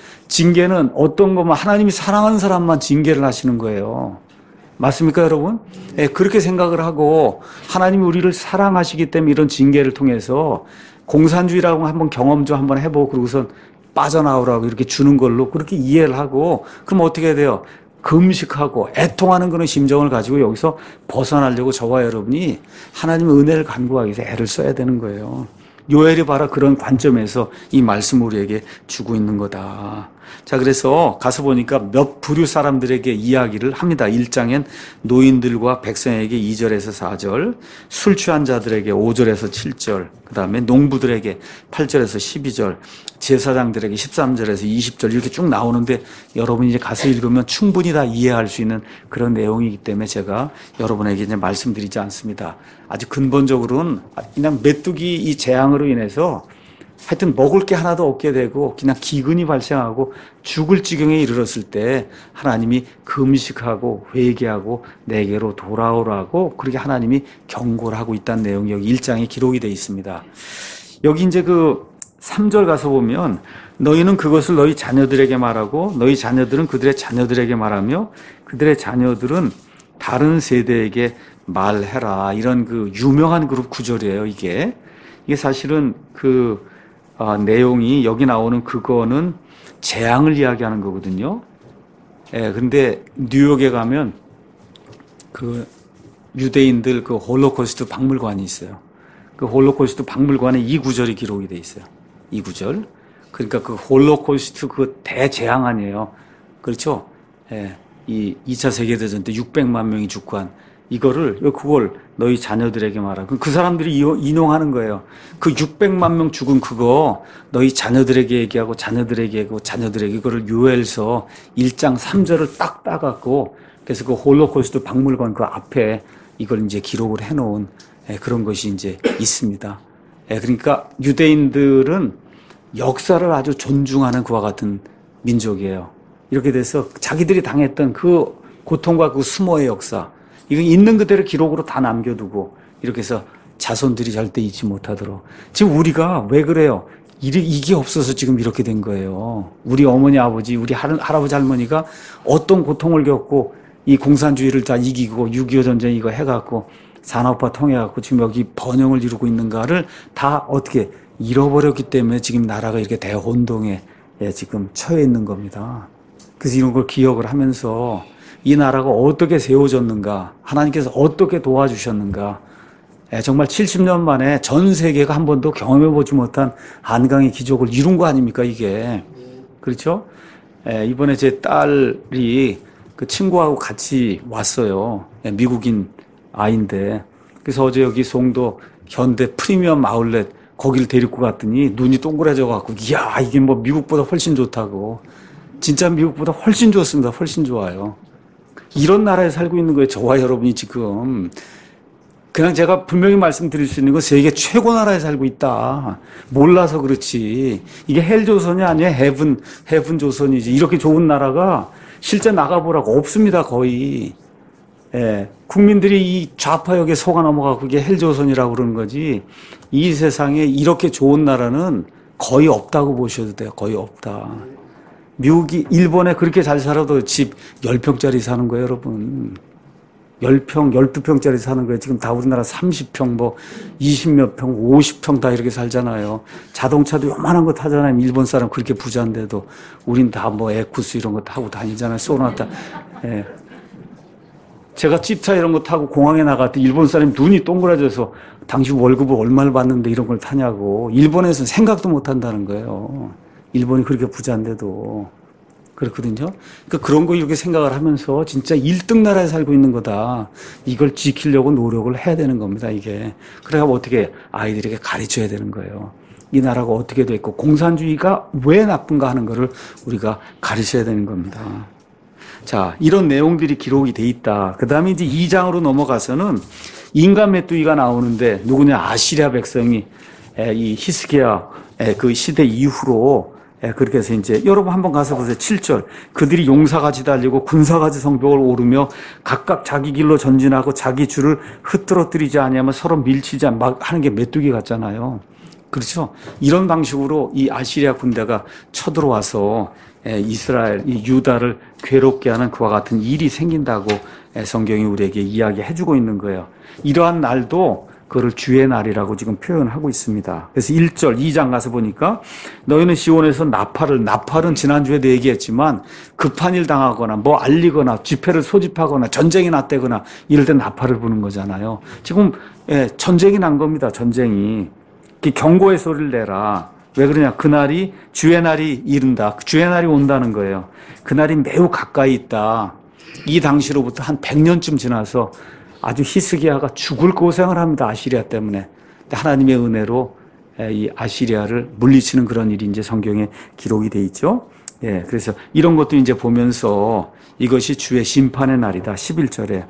징계는 어떤 거면 하나님이 사랑하는 사람만 징계를 하시는 거예요. 맞습니까, 여러분? 예, 그렇게 생각을 하고 하나님이 우리를 사랑하시기 때문에 이런 징계를 통해서 공산주의라고 한번 경험 좀 한번 해보고 그러고선 빠져나오라고 이렇게 주는 걸로 그렇게 이해를 하고 그럼 어떻게 해야 돼요? 금식하고 애통하는 그런 심정을 가지고 여기서 벗어나려고 저와 여러분이 하나님의 은혜를 간구하기 위해서 애를 써야 되는 거예요. 요엘이 바로 그런 관점에서 이 말씀을 우리에게 주고 있는 거다. 자, 그래서 가서 보니까 몇 부류 사람들에게 이야기를 합니다. 일 장엔 노인들과 백성에게 이 절에서 사 절, 술 취한 자들에게 오 절에서 칠 절, 그 다음에 농부들에게 팔 절에서 십이 절, 제사장들에게 십삼 절에서 이십 절 이렇게 쭉 나오는데 여러분이 이제 가서 읽으면 충분히 다 이해할 수 있는 그런 내용이기 때문에 제가 여러분에게 이제 말씀드리지 않습니다. 아주 근본적으로는 그냥 메뚜기 이 재앙으로 인해서 하여튼 먹을 게 하나도 없게 되고 그냥 기근이 발생하고 죽을 지경에 이르렀을 때 하나님이 금식하고 회개하고 내게로 돌아오라고 그렇게 하나님이 경고를 하고 있다는 내용이 여기 일 장에 기록이 되어 있습니다. 여기 이제 그 삼 절 가서 보면 너희는 그것을 너희 자녀들에게 말하고 너희 자녀들은 그들의 자녀들에게 말하며 그들의 자녀들은 다른 세대에게 말해라. 이런 그 유명한 그룹 구절이에요, 이게. 이게 사실은 그 아, 내용이 여기 나오는 그거는 재앙을 이야기하는 거거든요. 예, 근데 뉴욕에 가면 그 유대인들 그 홀로코스트 박물관이 있어요. 그 홀로코스트 박물관에 이 구절이 기록이 돼 있어요. 이 구절. 그러니까 그 홀로코스트 그 대재앙 아니에요. 그렇죠? 예, 이 이 차 세계대전 때 육백만 명이 죽고 한 이거를, 그걸 너희 자녀들에게 말하. 그 사람들이 인용하는 거예요. 그 육백만 명 죽은 그거 너희 자녀들에게 얘기하고 자녀들에게 얘기하고 자녀들에게 이거를 요엘서 일 장 삼 절을 딱 따갖고 그래서 그 홀로코스트 박물관 그 앞에 이걸 이제 기록을 해놓은 그런 것이 이제 있습니다. 그러니까 유대인들은 역사를 아주 존중하는 그와 같은 민족이에요. 이렇게 돼서 자기들이 당했던 그 고통과 그 수모의 역사 이거 있는 그대로 기록으로 다 남겨두고 이렇게 해서 자손들이 절대 잊지 못하도록. 지금 우리가 왜 그래요? 이게 없어서 지금 이렇게 된 거예요. 우리 어머니 아버지 우리 할아버지 할머니가 어떤 고통을 겪고 이 공산주의를 다 이기고 육이오 전쟁 이거 해갖고 산업화 통해갖고 지금 여기 번영을 이루고 있는가를 다 어떻게 잃어버렸기 때문에 지금 나라가 이렇게 대혼동에 지금 처해 있는 겁니다. 그래서 이런 걸 기억을 하면서 이 나라가 어떻게 세워졌는가, 하나님께서 어떻게 도와주셨는가, 예, 정말 칠십 년 만에 전 세계가 한 번도 경험해보지 못한 한강의 기적을 이룬 거 아닙니까, 이게. 그렇죠? 예, 이번에 제 딸이 그 친구하고 같이 왔어요. 예, 미국인 아이인데. 그래서 어제 여기 송도 현대 프리미엄 아울렛 거기를 데리고 갔더니 눈이 동그래져 갖고, 이야, 이게 뭐 미국보다 훨씬 좋다고. 진짜 미국보다 훨씬 좋습니다. 훨씬 좋아요. 이런 나라에 살고 있는 거예요. 저와 여러분이 지금. 그냥 제가 분명히 말씀드릴 수 있는 건 세계 최고 나라에 살고 있다. 몰라서 그렇지. 이게 헬조선이 아니에요. 헤븐, 헤븐 조선이지. 이렇게 좋은 나라가 실제 나가보라고 없습니다. 거의. 예. 국민들이 이 좌파역에 속아 넘어가고 이게 헬조선이라고 그러는 거지. 이 세상에 이렇게 좋은 나라는 거의 없다고 보셔도 돼요. 거의 없다. 미국이, 일본에 그렇게 잘 살아도 집 십 평짜리 사는 거예요, 여러분. 십 평, 십이 평짜리 사는 거예요. 지금 다 우리나라 삼십 평, 뭐, 이십몇 평, 오십 평 다 이렇게 살잖아요. 자동차도 요만한 거 타잖아요. 일본 사람 그렇게 부자인데도. 우린 다 뭐 에쿠스 이런 거 타고 다니잖아요. 소나타. 예. 제가 찝차 이런 거 타고 공항에 나갈 때 일본 사람이 눈이 동그라져서 당신 월급을 얼마를 받는데 이런 걸 타냐고. 일본에서는 생각도 못 한다는 거예요. 일본이 그렇게 부자인데도. 그렇거든요. 그러니까 그런 거 이렇게 생각을 하면서 진짜 일 등 나라에 살고 있는 거다. 이걸 지키려고 노력을 해야 되는 겁니다, 이게. 그래야 어떻게 아이들에게 가르쳐야 되는 거예요. 이 나라가 어떻게 돼 있고 공산주의가 왜 나쁜가 하는 거를 우리가 가르쳐야 되는 겁니다. 자, 이런 내용들이 기록이 돼 있다. 그 다음에 이제 이 장으로 넘어가서는 인간 메뚜기가 나오는데 누구냐? 아시리아 백성이 이 히스기야 그 시대 이후로 예, 그렇게 해서 이제 여러분 한번 가서 보세요. 칠 절. 그들이 용사같이 달리고 군사같이 성벽을 오르며 각각 자기 길로 전진하고 자기 줄을 흐트러뜨리지 아니하면 서로 밀치지 막 하는 게 메뚜기 같잖아요. 그렇죠? 이런 방식으로 이 아시리아 군대가 쳐들어와서 예, 이스라엘, 이 유다를 괴롭게 하는 그와 같은 일이 생긴다고 예, 성경이 우리에게 이야기해주고 있는 거예요. 이러한 날도 그거를 주의 날이라고 지금 표현하고 있습니다. 그래서 일 절, 이 장 가서 보니까 너희는 시온에서 나팔을, 나팔은 지난주에도 얘기했지만 급한 일 당하거나 뭐 알리거나 집회를 소집하거나 전쟁이 났다거나 이럴 때 나팔을 부는 거잖아요. 지금 예, 전쟁이 난 겁니다. 전쟁이. 경고의 소리를 내라. 왜 그러냐? 그날이 주의 날이 이른다. 주의 날이 온다는 거예요. 그날이 매우 가까이 있다. 이 당시로부터 한 백 년쯤 지나서 아주 히스기야가 죽을 고생을 합니다. 아시리아 때문에. 하나님의 은혜로 이 아시리아를 물리치는 그런 일이 이제 성경에 기록이 돼 있죠. 예, 그래서 이런 것도 이제 보면서 이것이 주의 심판의 날이다. 십일 절에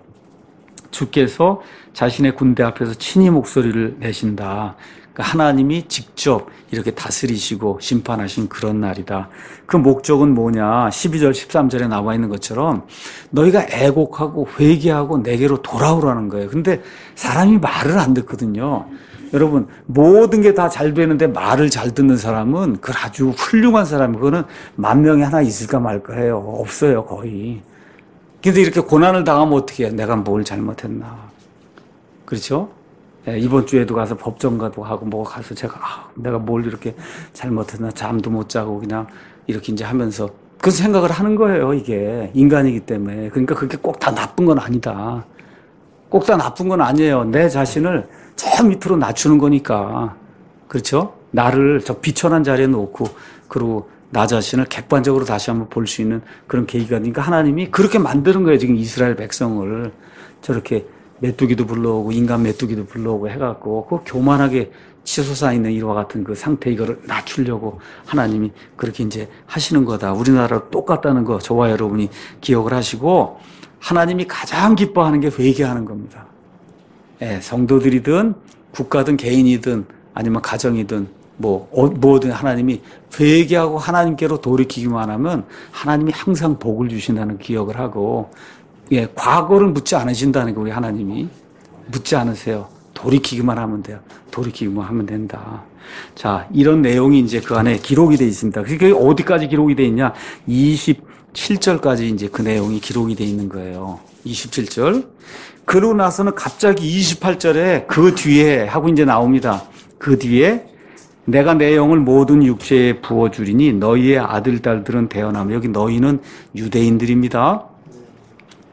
주께서 자신의 군대 앞에서 친히 목소리를 내신다. 그러니까 하나님이 직접 이렇게 다스리시고 심판하신 그런 날이다. 그 목적은 뭐냐? 십이 절, 십삼 절에 나와 있는 것처럼 너희가 애곡하고 회개하고 내게로 돌아오라는 거예요. 근데 사람이 말을 안 듣거든요. 여러분, 모든 게 다 잘 되는데 말을 잘 듣는 사람은 그 아주 훌륭한 사람이고 그거는 만 명에 하나 있을까 말까 해요. 없어요, 거의. 근데 이렇게 고난을 당하면 어떻게 해요? 내가 뭘 잘못했나. 그렇죠? 예, 이번 주에도 가서 법정가도 하고 뭐 가서 제가 아, 내가 뭘 이렇게 잘못했나 잠도 못 자고 그냥 이렇게 이제 하면서 그 생각을 하는 거예요. 이게 인간이기 때문에. 그러니까 그게 꼭 다 나쁜 건 아니다. 꼭 다 나쁜 건 아니에요. 내 자신을 저 밑으로 낮추는 거니까. 그렇죠? 나를 저 비천한 자리에 놓고 그리고 나 자신을 객관적으로 다시 한번 볼 수 있는 그런 계기가 되니까 하나님이 그렇게 만드는 거예요. 지금 이스라엘 백성을 저렇게 메뚜기도 불러오고 인간 메뚜기도 불러오고 해갖고 그 교만하게 치솟아 있는 이와 같은 그 상태 이거를 낮추려고 하나님이 그렇게 이제 하시는 거다. 우리나라로 똑같다는 거 저와 여러분이 기억을 하시고 하나님이 가장 기뻐하는 게 회개하는 겁니다. 예, 성도들이든 국가든 개인이든 아니면 가정이든 뭐 뭐든 하나님이 회개하고 하나님께로 돌이키기만 하면 하나님이 항상 복을 주신다는 기억을 하고 예, 과거를 묻지 않으신다는 게 우리 하나님이 묻지 않으세요. 돌이키기만 하면 돼요. 돌이키기만 하면 된다. 자, 이런 내용이 이제 그 안에 기록이 되어 있습니다. 그게 어디까지 기록이 되어 있냐? 이십칠 절까지 이제 그 내용이 기록이 되어 있는 거예요. 이십칠 절. 그러고 나서는 갑자기 이십팔 절에 그 뒤에 하고 이제 나옵니다. 그 뒤에 내가 내 영을 모든 육체에 부어주리니 너희의 아들, 딸들은 대언하며 여기 너희는 유대인들입니다.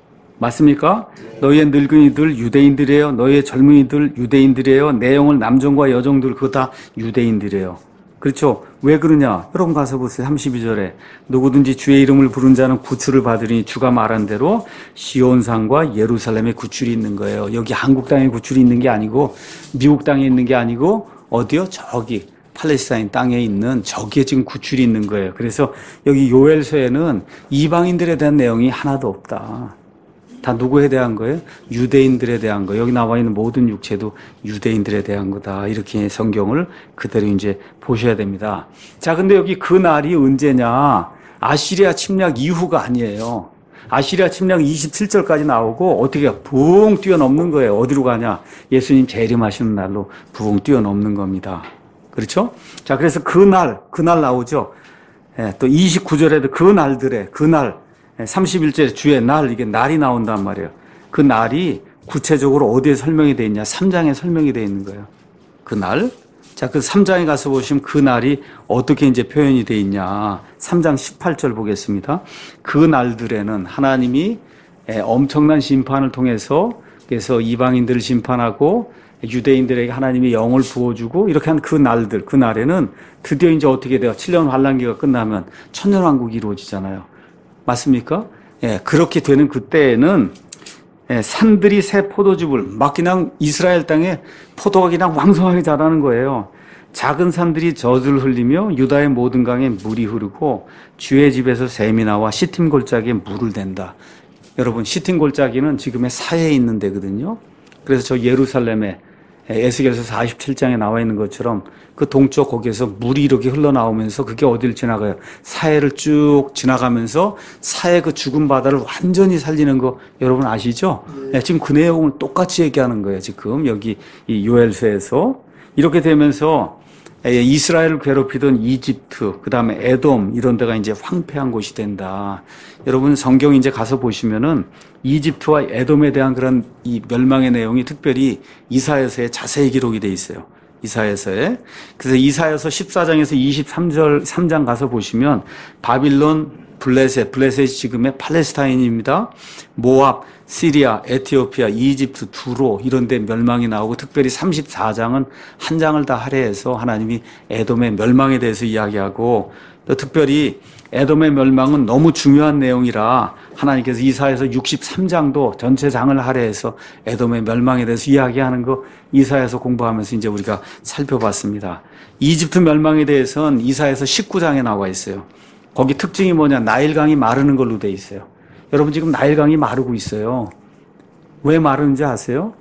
맞습니까? 너희의 늙은이들 유대인들이에요. 너희의 젊은이들 유대인들이에요. 내 영을 남종과 여종들 그거 다 유대인들이에요. 그렇죠? 왜 그러냐? 여러분 가서 보세요. 삼십이 절에 누구든지 주의 이름을 부른 자는 구출을 받으리니 주가 말한 대로 시온산과 예루살렘에 구출이 있는 거예요. 여기 한국 땅에 구출이 있는 게 아니고 미국 땅에 있는 게 아니고 어디요? 저기 팔레스타인 땅에 있는 저기에 지금 구출이 있는 거예요. 그래서 여기 요엘서에는 이방인들에 대한 내용이 하나도 없다. 다 누구에 대한 거예요? 유대인들에 대한 거. 여기 나와 있는 모든 육체도 유대인들에 대한 거다. 이렇게 성경을 그대로 이제 보셔야 됩니다. 자, 근데 여기 그 날이 언제냐? 아시리아 침략 이후가 아니에요. 아시리아 침략 이십칠 절까지 나오고 어떻게 붕 뛰어넘는 거예요. 어디로 가냐? 예수님 재림하시는 날로 붕 뛰어넘는 겁니다. 그렇죠? 자, 그래서 그 날, 그 날 나오죠. 예, 또 이십구 절에도 그 날들에, 그 날, 삼십일 절에 주의 날, 이게 날이 나온단 말이에요. 그 날이 구체적으로 어디에 설명이 되어 있냐? 삼 장에 설명이 되어 있는 거예요. 그 날. 자, 그 삼 장에 가서 보시면 그 날이 어떻게 이제 표현이 되어 있냐? 삼 장 십팔 절 보겠습니다. 그 날들에는 하나님이 엄청난 심판을 통해서 그래서 이방인들을 심판하고 유대인들에게 하나님이 영을 부어주고 이렇게 한 그 날들, 그 날에는 드디어 이제 어떻게 돼요? 칠 년 환란기가 끝나면 천년왕국이 이루어지잖아요. 맞습니까? 예, 그렇게 되는 그때에는 예, 산들이 새 포도즙을 막 그냥 이스라엘 땅에 포도가 그냥 왕성하게 자라는 거예요. 작은 산들이 젖을 흘리며 유다의 모든 강에 물이 흐르고 주의 집에서 샘이 나와 시팀 골짜기에 물을 댄다. 여러분, 시팀 골짜기는 지금의 사해에 있는 데거든요. 그래서 저 예루살렘에 에스겔서 사십칠 장에 나와 있는 것처럼 그 동쪽 거기에서 물이 이렇게 흘러나오면서 그게 어디를 지나가요? 사해를 쭉 지나가면서 사해 그 죽은 바다를 완전히 살리는 거 여러분 아시죠? 네. 지금 그 내용을 똑같이 얘기하는 거예요. 지금 여기 이 요엘서에서 이렇게 되면서 이스라엘을 괴롭히던 이집트, 그 다음에 에돔 이런 데가 이제 황폐한 곳이 된다. 여러분 성경 이제 가서 보시면은 이집트와 에돔에 대한 그런 이 멸망의 내용이 특별히 이사야서에 자세히 기록이 돼 있어요. 이사야서에. 그래서 이사야서 십사 장에서 이십삼 절 삼 장 가서 보시면 바빌론, 블레셋, 블레셋이 지금의 팔레스타인입니다. 모압, 시리아, 에티오피아, 이집트, 두로 이런 데 멸망이 나오고 특별히 삼십사 장은 한 장을 다 할애해서 하나님이 에돔의 멸망에 대해서 이야기하고 또 특별히 에돔의 멸망은 너무 중요한 내용이라 하나님께서 이사야서 육십삼 장도 전체 장을 할애해서 에돔의 멸망에 대해서 이야기하는 거 이사야서 공부하면서 이제 우리가 살펴봤습니다. 이집트 멸망에 대해서는 이사야서 십구 장에 나와 있어요. 거기 특징이 뭐냐? 나일강이 마르는 걸로 돼 있어요. 여러분 지금 나일강이 마르고 있어요. 왜 마르는지 아세요?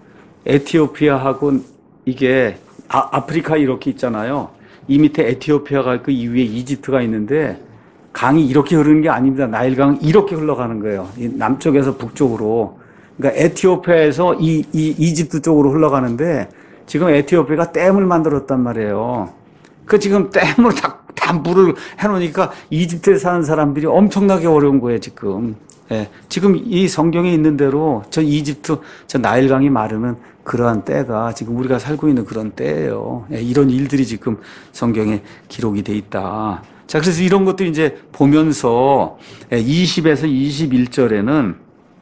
에티오피아하고 이게 아, 아프리카 이렇게 있잖아요. 이 밑에 에티오피아가 있고 이 위에 이집트가 있는데 강이 이렇게 흐르는 게 아닙니다. 나일강은 이렇게 흘러가는 거예요. 이 남쪽에서 북쪽으로. 그러니까 에티오피아에서 이, 이 이집트 쪽으로 흘러가는데 지금 에티오피아가 댐을 만들었단 말이에요. 그 지금 댐으로 다, 다 물을 해놓으니까 이집트에 사는 사람들이 엄청나게 어려운 거예요, 지금. 예, 지금 이 성경에 있는 대로 저 이집트, 저 나일강이 마르는 그러한 때가 지금 우리가 살고 있는 그런 때예요. 예, 이런 일들이 지금 성경에 기록이 돼 있다. 자, 그래서 이런 것들 이제 보면서 이십에서 이십일 절에는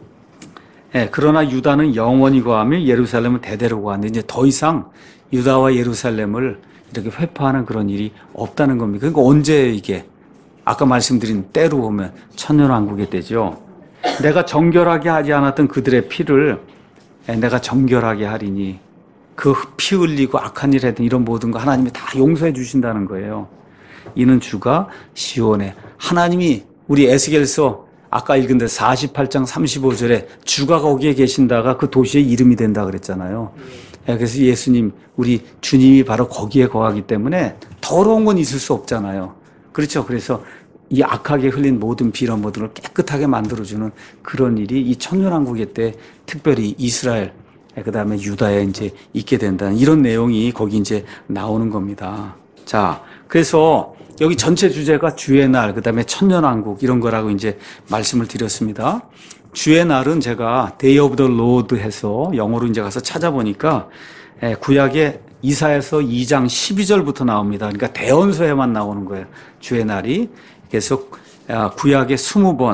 예, 그러나 유다는 영원히 거하며 예루살렘은 대대로 거하는데 이제 더 이상 유다와 예루살렘을 이렇게 회파하는 그런 일이 없다는 겁니다. 그러니까 언제 이게 아까 말씀드린 때로 보면 천년왕국의 때죠. 내가 정결하게 하지 않았던 그들의 피를 내가 정결하게 하리니 그 피 흘리고 악한 일 했던 이런 모든 거 하나님이 다 용서해 주신다는 거예요. 이는 주가 시온에 하나님이 우리 에스겔서 아까 읽은 데 사십팔 장 삼십오 절에 주가 거기에 계신다가 그 도시의 이름이 된다 그랬잖아요. 그래서 예수님, 우리 주님이 바로 거기에 거하기 때문에 더러운 건 있을 수 없잖아요. 그렇죠. 그래서 이 악하게 흘린 모든 비런 모든을 깨끗하게 만들어주는 그런 일이 이 천년왕국의 때 특별히 이스라엘, 그 다음에 유다에 이제 있게 된다는 이런 내용이 거기 이제 나오는 겁니다. 자, 그래서 여기 전체 주제가 주의 날, 그 다음에 천년왕국 이런 거라고 이제 말씀을 드렸습니다. 주의 날은 제가 Day of the Lord 해서 영어로 이제 가서 찾아보니까 구약에 이사야서 이 장 십이 절부터 나옵니다. 그러니까 대언서에만 나오는 거예요. 주의 날이. 그래서 구약에 이십 번,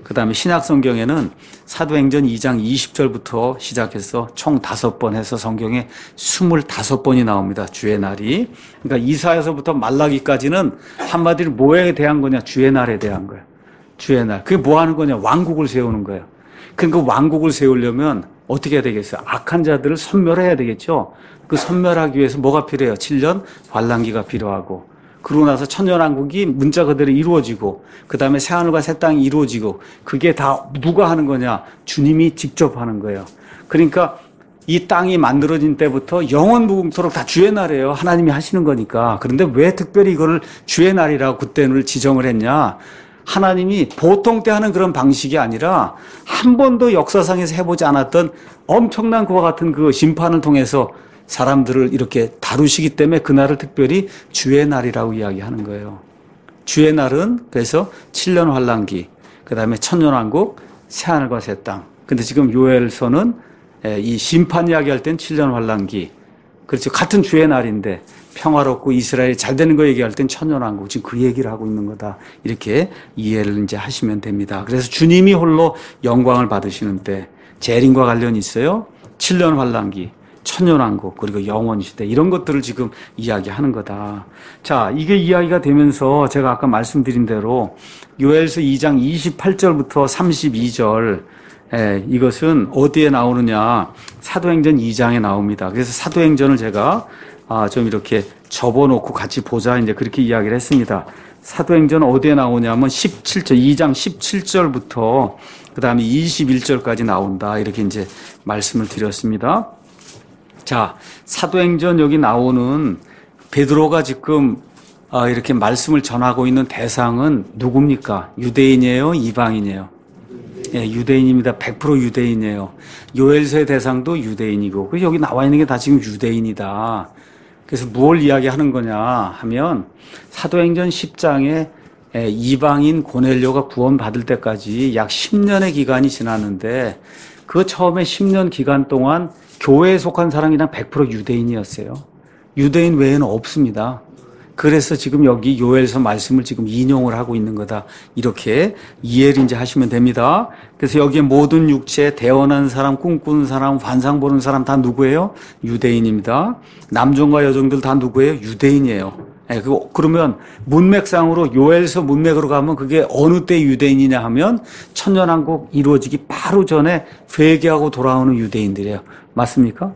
그 다음에 신약 성경에는 사도행전 이 장 이십 절부터 시작해서 총 다섯 번 해서 성경에 스물다섯 번이 나옵니다. 주의 날이. 그러니까 이사야서부터 말라기까지는 한마디로 뭐에 대한 거냐? 주의 날에 대한 거예요. 주의 날. 그게 뭐 하는 거냐? 왕국을 세우는 거예요. 그러니까 왕국을 세우려면 어떻게 해야 되겠어요? 악한 자들을 섬멸해야 되겠죠. 그 섬멸하기 위해서 뭐가 필요해요? 칠 년 환란기가 필요하고, 그러고 나서 천년왕국이 문자 그대로 이루어지고, 그 다음에 새하늘과 새 땅이 이루어지고, 그게 다 누가 하는 거냐? 주님이 직접 하는 거예요. 그러니까 이 땅이 만들어진 때부터 영원 무궁토록 다 주의 날이에요. 하나님이 하시는 거니까. 그런데 왜 특별히 이거를 주의 날이라고 그때를 지정을 했냐? 하나님이 보통 때 하는 그런 방식이 아니라 한 번도 역사상에서 해보지 않았던 엄청난 그와 같은 그 심판을 통해서 사람들을 이렇게 다루시기 때문에 그날을 특별히 주의 날이라고 이야기하는 거예요. 주의 날은 그래서 칠 년 환란기, 그 다음에 천년왕국, 새하늘과 새 땅. 근데 지금 요엘서는 이 심판 이야기할 땐 칠 년 환란기, 그렇죠. 같은 주의 날인데 평화롭고 이스라엘이 잘 되는 거 얘기할 땐 천년왕국, 지금 그 얘기를 하고 있는 거다. 이렇게 이해를 이제 하시면 됩니다. 그래서 주님이 홀로 영광을 받으시는 때 재림과 관련이 있어요. 칠 년 환란기, 천년왕국, 그리고 영원시대, 이런 것들을 지금 이야기하는 거다. 자, 이게 이야기가 되면서 제가 아까 말씀드린 대로 요엘서 이 장 이십팔 절부터 삼십이 절, 예, 이것은 어디에 나오느냐? 사도행전 이 장에 나옵니다. 그래서 사도행전을 제가 아, 좀 이렇게 접어놓고 같이 보자, 이제 그렇게 이야기를 했습니다. 사도행전 어디에 나오냐면 십칠 절, 이 장 십칠 절부터 그 다음에 이십일 절까지 나온다, 이렇게 이제 말씀을 드렸습니다. 자, 사도행전 여기 나오는 베드로가 지금 아, 이렇게 말씀을 전하고 있는 대상은 누굽니까? 유대인이에요? 이방인이에요? 예, 유대인입니다. 백 퍼센트 유대인이에요. 요엘서의 대상도 유대인이고, 그 여기 나와 있는 게 다 지금 유대인이다. 그래서 무엇을 이야기하는 거냐 하면 사도행전 십 장에 이방인 고넬료가 구원받을 때까지 약 십 년의 기간이 지났는데, 그 처음에 십 년 기간 동안 교회에 속한 사람이 그냥 백 퍼센트 유대인이었어요. 유대인 외에는 없습니다. 그래서 지금 여기 요엘서 말씀을 지금 인용을 하고 있는 거다, 이렇게 이해를 이제 하시면 됩니다. 그래서 여기에 모든 육체, 대언하는 사람, 꿈꾸는 사람, 환상 보는 사람 다 누구예요? 유대인입니다. 남종과 여종들 다 누구예요? 유대인이에요. 네, 그러면 문맥상으로 요엘서 문맥으로 가면 그게 어느 때 유대인이냐 하면 천년왕국 이루어지기 바로 전에 회개하고 돌아오는 유대인들이에요. 맞습니까?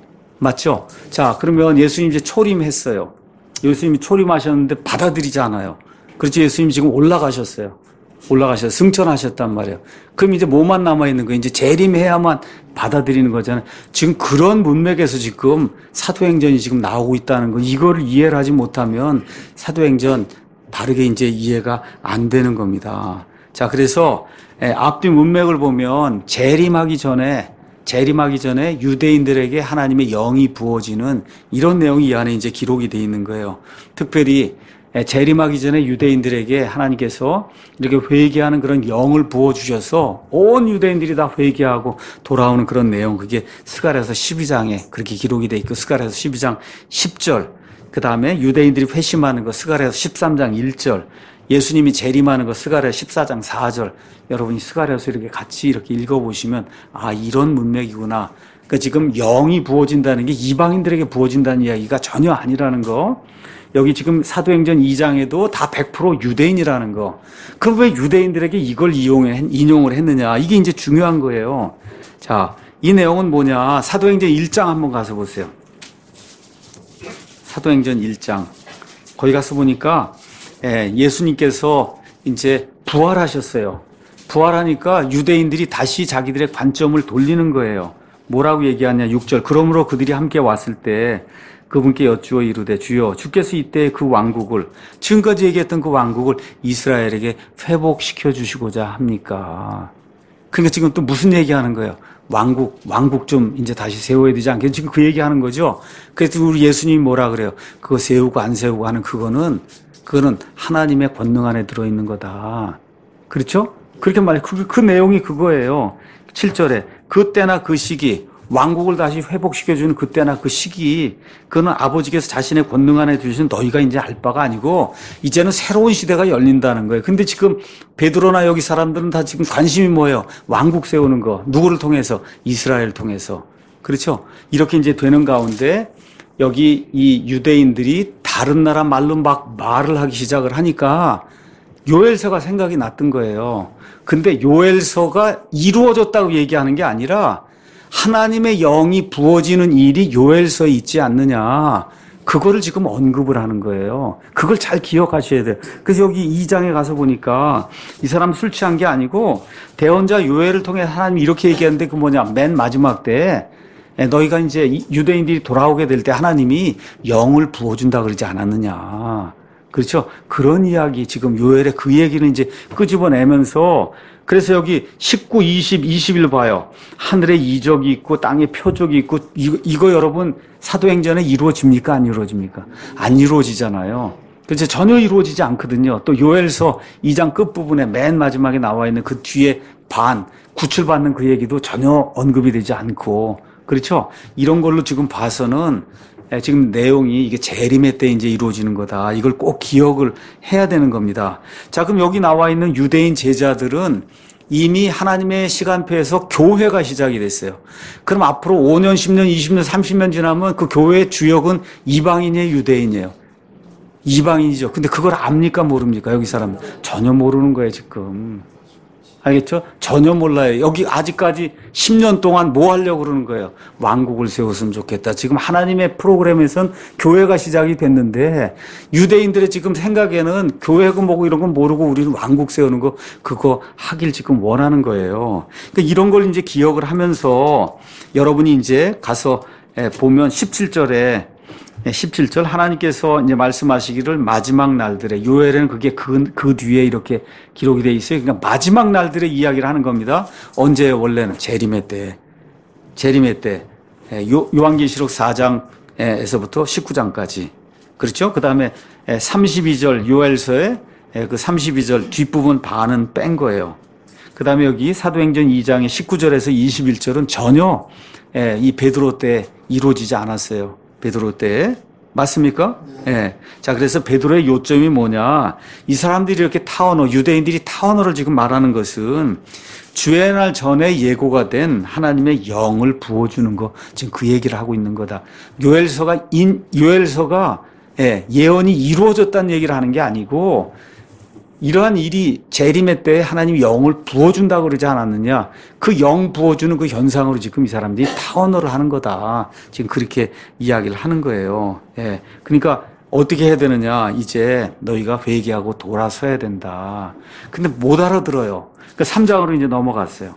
맞죠? 자, 그러면 예수님 이제 초림했어요. 예수님이 초림하셨는데 받아들이지 않아요. 그렇지, 예수님 지금 올라가셨어요. 올라가셔서 승천하셨단 말이에요. 그럼 이제 뭐만 남아있는 거예요? 이제 재림해야만 받아들이는 거잖아요. 지금 그런 문맥에서 지금 사도행전이 지금 나오고 있다는 거, 이거를 이해를 하지 못하면 사도행전 바르게 이제 이해가 안 되는 겁니다. 자, 그래서 앞뒤 문맥을 보면 재림하기 전에 재림하기 전에 유대인들에게 하나님의 영이 부어지는 이런 내용이 이 안에 이제 기록이 되어 있는 거예요. 특별히 재림하기 전에 유대인들에게 하나님께서 이렇게 회개하는 그런 영을 부어주셔서 온 유대인들이 다 회개하고 돌아오는 그런 내용, 그게 스가랴서 십이 장에 그렇게 기록이 되어 있고, 스가랴서 십이 장 십 절, 그 다음에 유대인들이 회심하는 거 스가랴서 십삼 장 일 절, 예수님이 재림하는 거 스가랴 십사 장 사 절, 여러분이 스가랴서 이렇게 같이 이렇게 읽어보시면 아, 이런 문맥이구나. 그러니까 지금 영이 부어진다는 게 이방인들에게 부어진다는 이야기가 전혀 아니라는 거. 여기 지금 사도행전 이 장에도 다 백 퍼센트 유대인이라는 거. 그럼 왜 유대인들에게 이걸 이용해, 인용을 했느냐. 이게 이제 중요한 거예요. 자, 이 내용은 뭐냐. 사도행전 일 장 한번 가서 보세요. 사도행전 일 장. 거기 가서 보니까 예, 예수님께서 이제 부활하셨어요. 부활하니까 유대인들이 다시 자기들의 관점을 돌리는 거예요. 뭐라고 얘기하냐, 육 절. 그러므로 그들이 함께 왔을 때 그분께 여쭈어 이르되, 주여, 주께서 이때 그 왕국을, 지금까지 얘기했던 그 왕국을 이스라엘에게 회복시켜 주시고자 합니까? 그러니까 지금 또 무슨 얘기하는 거예요? 왕국, 왕국 좀 이제 다시 세워야 되지 않겠어요? 지금 그 얘기하는 거죠. 그래서 우리 예수님이 뭐라 그래요? 그거 세우고 안 세우고 하는 그거는 그거는 하나님의 권능 안에 들어있는 거다. 그렇죠? 그렇게 말해. 그, 그 내용이 그거예요. 칠 절에 그때나 그 시기 왕국을 다시 회복시켜주는 그때나 그 시기, 그거는 아버지께서 자신의 권능 안에 두신 너희가 이제 알 바가 아니고 이제는 새로운 시대가 열린다는 거예요. 근데 지금 베드로나 여기 사람들은 다 지금 관심이 뭐예요? 왕국 세우는 거. 누구를 통해서? 이스라엘을 통해서. 그렇죠? 이렇게 이제 되는 가운데 여기 이 유대인들이 다른 나라 말로 막 말을 하기 시작을 하니까 요엘서가 생각이 났던 거예요. 근데 요엘서가 이루어졌다고 얘기하는 게 아니라 하나님의 영이 부어지는 일이 요엘서에 있지 않느냐. 그거를 지금 언급을 하는 거예요. 그걸 잘 기억하셔야 돼요. 그래서 여기 이 장에 가서 보니까 이 사람 술 취한 게 아니고 대언자 요엘을 통해 하나님이 이렇게 얘기하는데 그 뭐냐. 맨 마지막 때 너희가 이제 유대인들이 돌아오게 될 때 하나님이 영을 부어준다 그러지 않았느냐. 그렇죠? 그런 이야기 지금 요엘의 그 얘기는 이제 끄집어내면서 그래서 여기 십구, 이십, 이십일 봐요. 하늘에 이적이 있고 땅에 표적이 있고 이거, 이거 여러분 사도행전에 이루어집니까? 안 이루어집니까? 안 이루어지잖아요. 그래서 전혀 이루어지지 않거든요. 또 요엘서 이 장 끝부분에 맨 마지막에 나와 있는 그 뒤에 반, 구출받는 그 얘기도 전혀 언급이 되지 않고 그렇죠? 이런 걸로 지금 봐서는 지금 내용이 이게 재림의 때 이제 이루어지는 거다. 이걸 꼭 기억을 해야 되는 겁니다. 자, 그럼 여기 나와 있는 유대인 제자들은 이미 하나님의 시간표에서 교회가 시작이 됐어요. 그럼 앞으로 오 년, 십 년, 이십 년, 삼십 년 지나면 그 교회의 주역은 이방인이에요, 유대인이에요? 이방인이죠. 근데 그걸 압니까, 모릅니까? 여기 사람 전혀 모르는 거예요, 지금. 알겠죠? 전혀 몰라요. 여기 아직까지 십 년 동안 뭐 하려고 그러는 거예요? 왕국을 세웠으면 좋겠다. 지금 하나님의 프로그램에선 교회가 시작이 됐는데 유대인들의 지금 생각에는 교회고 뭐고 이런 건 모르고 우리는 왕국 세우는 거 그거 하길 지금 원하는 거예요. 그러니까 이런 걸 이제 기억을 하면서 여러분이 이제 가서 보면 십칠 절에 십칠 절 하나님께서 이제 말씀하시기를 마지막 날들에 요엘에는 그게 그, 그 뒤에 이렇게 기록이 돼 있어요. 그러니까 마지막 날들의 이야기를 하는 겁니다. 언제 원래는 재림의 때, 재림의 때 요, 요한계시록 사 장에서부터 십구 장까지 그렇죠? 그 다음에 삼십이 절 요엘서의 그 삼십이 절 뒷부분 반은 뺀 거예요. 그 다음에 여기 사도행전 이 장의 십구 절에서 이십일 절은 전혀 이 베드로 때 이루어지지 않았어요. 베드로 때 맞습니까? 예. 네. 자, 그래서 베드로의 요점이 뭐냐? 이 사람들이 이렇게 타언어, 유대인들이 타언어를 지금 말하는 것은 주의 날 전에 예고가 된 하나님의 영을 부어주는 거 지금 그 얘기를 하고 있는 거다. 요엘서가 인 요엘서가 예, 예언이 이루어졌다는 얘기를 하는 게 아니고 이러한 일이 재림의 때에 하나님이 영을 부어준다고 그러지 않았느냐. 그 영 부어주는 그 현상으로 지금 이 사람들이 타언어를 하는 거다. 지금 그렇게 이야기를 하는 거예요. 예. 그러니까 어떻게 해야 되느냐. 이제 너희가 회개하고 돌아서야 된다. 근데 못 알아들어요. 그러니까 삼 장으로 이제 넘어갔어요.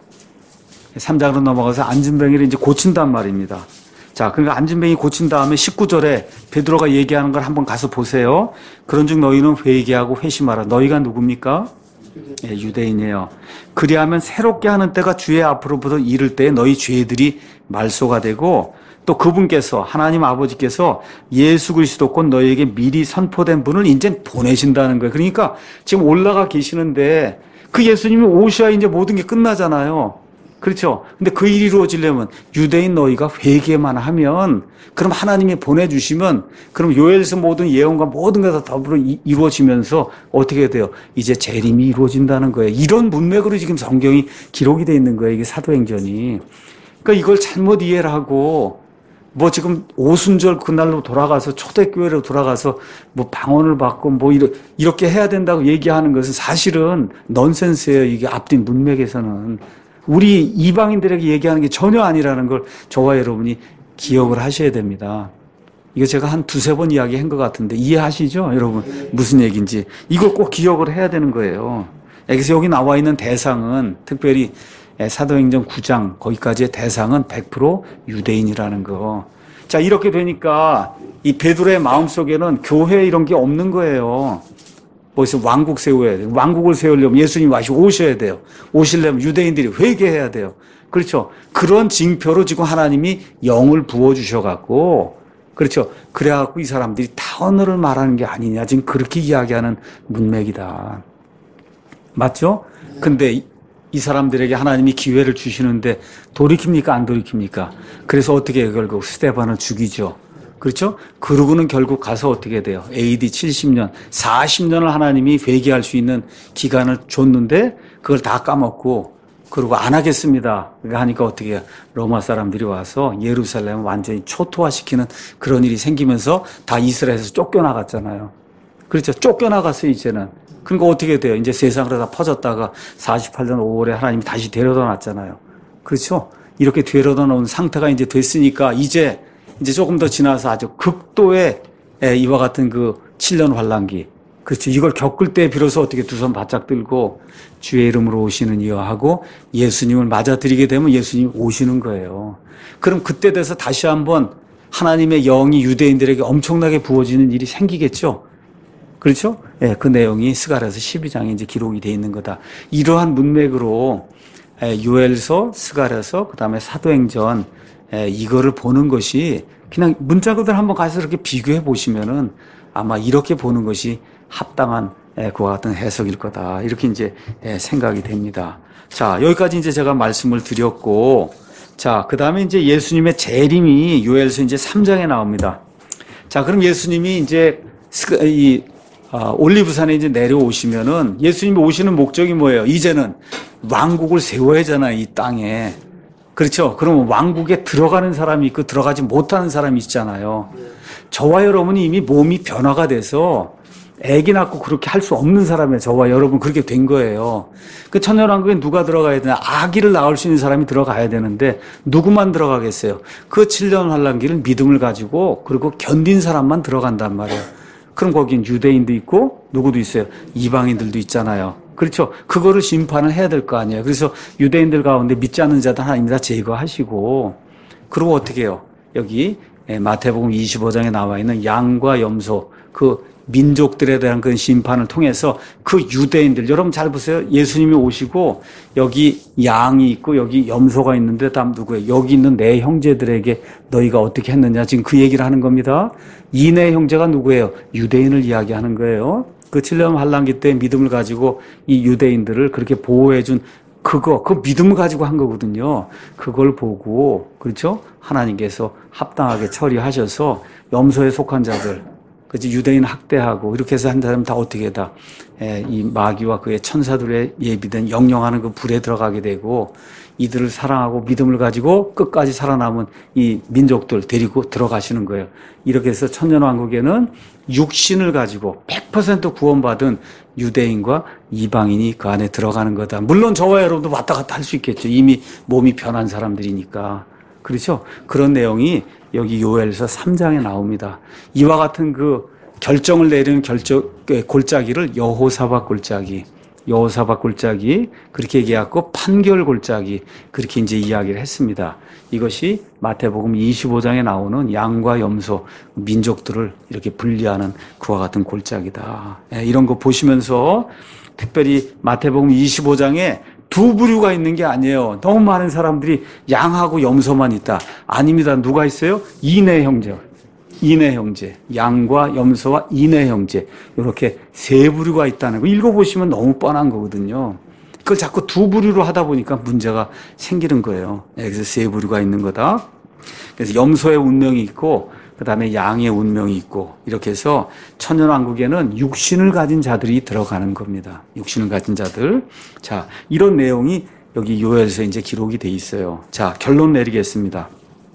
삼 장으로 넘어가서 안진뱅이를 이제 고친단 말입니다. 자, 그러니까 안진뱅이 고친 다음에 십구 절에 베드로가 얘기하는 걸 한번 가서 보세요. 그런즉 너희는 회개하고 회심하라. 너희가 누굽니까? 예, 유대인이에요. 그리하면 새롭게 하는 때가 주의 앞으로부터 이를 때에 너희 죄들이 말소가 되고 또 그분께서 하나님 아버지께서 예수 그리스도 곧 너희에게 미리 선포된 분을 이제 보내신다는 거예요. 그러니까 지금 올라가 계시는데 그 예수님이 오셔야 이제 모든 게 끝나잖아요. 그렇죠. 근데 그 일이 이루어지려면 유대인 너희가 회개만 하면 그럼 하나님이 보내주시면 그럼 요엘서 모든 예언과 모든 게 다 더불어 이루어지면서 어떻게 돼요? 이제 재림이 이루어진다는 거예요. 이런 문맥으로 지금 성경이 기록이 되어 있는 거예요. 이게 사도행전이. 그러니까 이걸 잘못 이해를 하고 뭐 지금 오순절 그날로 돌아가서 초대교회로 돌아가서 뭐 방언을 받고 뭐 이렇게 해야 된다고 얘기하는 것은 사실은 넌센스예요. 이게 앞뒤 문맥에서는. 우리 이방인들에게 얘기하는 게 전혀 아니라는 걸 저와 여러분이 기억을 하셔야 됩니다. 이거 제가 한 두세 번 이야기한 것 같은데 이해하시죠? 여러분 무슨 얘기인지. 이걸 꼭 기억을 해야 되는 거예요. 그래서 여기 나와 있는 대상은 특별히 사도행전 구 장 거기까지의 대상은 백 퍼센트 유대인이라는 거. 자, 이렇게 되니까 이 베드로의 마음속에는 교회 이런 게 없는 거예요. 뭐서 왕국 세워야 돼요. 왕국을 세우려면 예수님 와시 오셔야 돼요. 오시려면 유대인들이 회개해야 돼요. 그렇죠. 그런 징표로 지금 하나님이 영을 부어주셔갖고, 그렇죠. 그래갖고 이 사람들이 타언어를 말하는 게 아니냐. 지금 그렇게 이야기하는 문맥이다. 맞죠? 근데 이 사람들에게 하나님이 기회를 주시는데 돌이킵니까? 안 돌이킵니까? 그래서 어떻게 해요? 결국 스데반을 죽이죠. 그렇죠? 그러고는 결국 가서 어떻게 돼요? 에이디 칠십 년, 사십 년을 하나님이 회개할 수 있는 기간을 줬는데 그걸 다 까먹고 그러고 안 하겠습니다. 하니까 어떻게 해요? 로마 사람들이 와서 예루살렘을 완전히 초토화시키는 그런 일이 생기면서 다 이스라엘에서 쫓겨나갔잖아요. 그렇죠? 쫓겨나갔어요, 이제는. 그러니까 어떻게 돼요? 이제 세상으로 다 퍼졌다가 사십팔 년 오월에 하나님이 다시 데려다 놨잖아요. 그렇죠? 이렇게 데려다 놓은 상태가 이제 됐으니까 이제 이제 조금 더 지나서 아주 극도의 이와 같은 그 칠 년 환란기. 그렇죠. 이걸 겪을 때 비로소 어떻게 두 손 바짝 들고 주의 이름으로 오시는 이여 하고 예수님을 맞아들이게 되면 예수님이 오시는 거예요. 그럼 그때 돼서 다시 한번 하나님의 영이 유대인들에게 엄청나게 부어지는 일이 생기겠죠. 그렇죠? 예, 그 내용이 스가랴서 십이 장에 이제 기록이 되어 있는 거다. 이러한 문맥으로 요엘서, 스가랴서, 그다음에 사도행전 이거를 보는 것이 그냥 문자 그대로 한번 가서 이렇게 비교해 보시면은 아마 이렇게 보는 것이 합당한 그와 같은 해석일 거다. 이렇게 이제 생각이 됩니다. 자, 여기까지 이제 제가 말씀을 드렸고, 자, 그 다음에 이제 예수님의 재림이 요엘서 이제 삼 장에 나옵니다. 자, 그럼 예수님이 이제 이 아, 올리브산에 이제 내려오시면은 예수님이 오시는 목적이 뭐예요? 이제는 왕국을 세워야 하잖아요, 이 땅에. 그렇죠? 그러면 왕국에 들어가는 사람이 있고 들어가지 못하는 사람이 있잖아요. 저와 여러분이 이미 몸이 변화가 돼서 애기 낳고 그렇게 할 수 없는 사람이에요. 저와 여러분 그렇게 된 거예요. 그 천년왕국에 누가 들어가야 되나? 아기를 낳을 수 있는 사람이 들어가야 되는데 누구만 들어가겠어요? 그 칠 년 환란기를 믿음을 가지고 그리고 견딘 사람만 들어간단 말이에요. 그럼 거긴 유대인도 있고 누구도 있어요. 이방인들도 있잖아요. 그렇죠. 그거를 심판을 해야 될 거 아니에요. 그래서 유대인들 가운데 믿지 않는 자들 하나님이 다 제거하시고 그리고 어떻게 해요? 여기 마태복음 이십오 장에 나와 있는 양과 염소 그 민족들에 대한 그 심판을 통해서 그 유대인들 여러분 잘 보세요. 예수님이 오시고 여기 양이 있고 여기 염소가 있는데 다음 누구예요? 여기 있는 내 형제들에게 너희가 어떻게 했느냐 지금 그 얘기를 하는 겁니다. 이 내 형제가 누구예요? 유대인을 이야기하는 거예요. 그 칠 년 환란기 때 믿음을 가지고 이 유대인들을 그렇게 보호해준 그거, 그 믿음을 가지고 한 거거든요. 그걸 보고, 그렇죠? 하나님께서 합당하게 처리하셔서 염소에 속한 자들, 그치? 유대인 학대하고, 이렇게 해서 한 사람 다 어떻게 다, 에, 이 마귀와 그의 천사들의 예비된 영영하는 그 불에 들어가게 되고, 이들을 사랑하고 믿음을 가지고 끝까지 살아남은 이 민족들 데리고 들어가시는 거예요. 이렇게 해서 천년왕국에는 육신을 가지고 백 퍼센트 구원받은 유대인과 이방인이 그 안에 들어가는 거다. 물론 저와 여러분도 왔다 갔다 할 수 있겠죠. 이미 몸이 변한 사람들이니까. 그렇죠? 그런 내용이 여기 요엘서 삼 장에 나옵니다. 이와 같은 그 결정을 내리는 결정, 골짜기를 여호사밧 골짜기, 여호사밧 골짜기 그렇게 얘기하고 판결 골짜기 그렇게 이제 이야기를 했습니다. 이것이 마태복음 이십오 장에 나오는 양과 염소 민족들을 이렇게 분리하는 그와 같은 골짜기다. 이런 거 보시면서 특별히 마태복음 이십오 장에 두 부류가 있는 게 아니에요. 너무 많은 사람들이 양하고 염소만 있다. 아닙니다. 누가 있어요? 이내 형제. 이내 형제, 양과 염소와 이내 형제 이렇게 세 부류가 있다는 거 읽어보시면 너무 뻔한 거거든요. 그걸 자꾸 두 부류로 하다 보니까 문제가 생기는 거예요. 그래서 세 부류가 있는 거다. 그래서 염소의 운명이 있고 그 다음에 양의 운명이 있고 이렇게 해서 천년왕국에는 육신을 가진 자들이 들어가는 겁니다. 육신을 가진 자들. 자, 이런 내용이 여기 요엘서에 이제 기록이 돼 있어요. 자, 결론 내리겠습니다.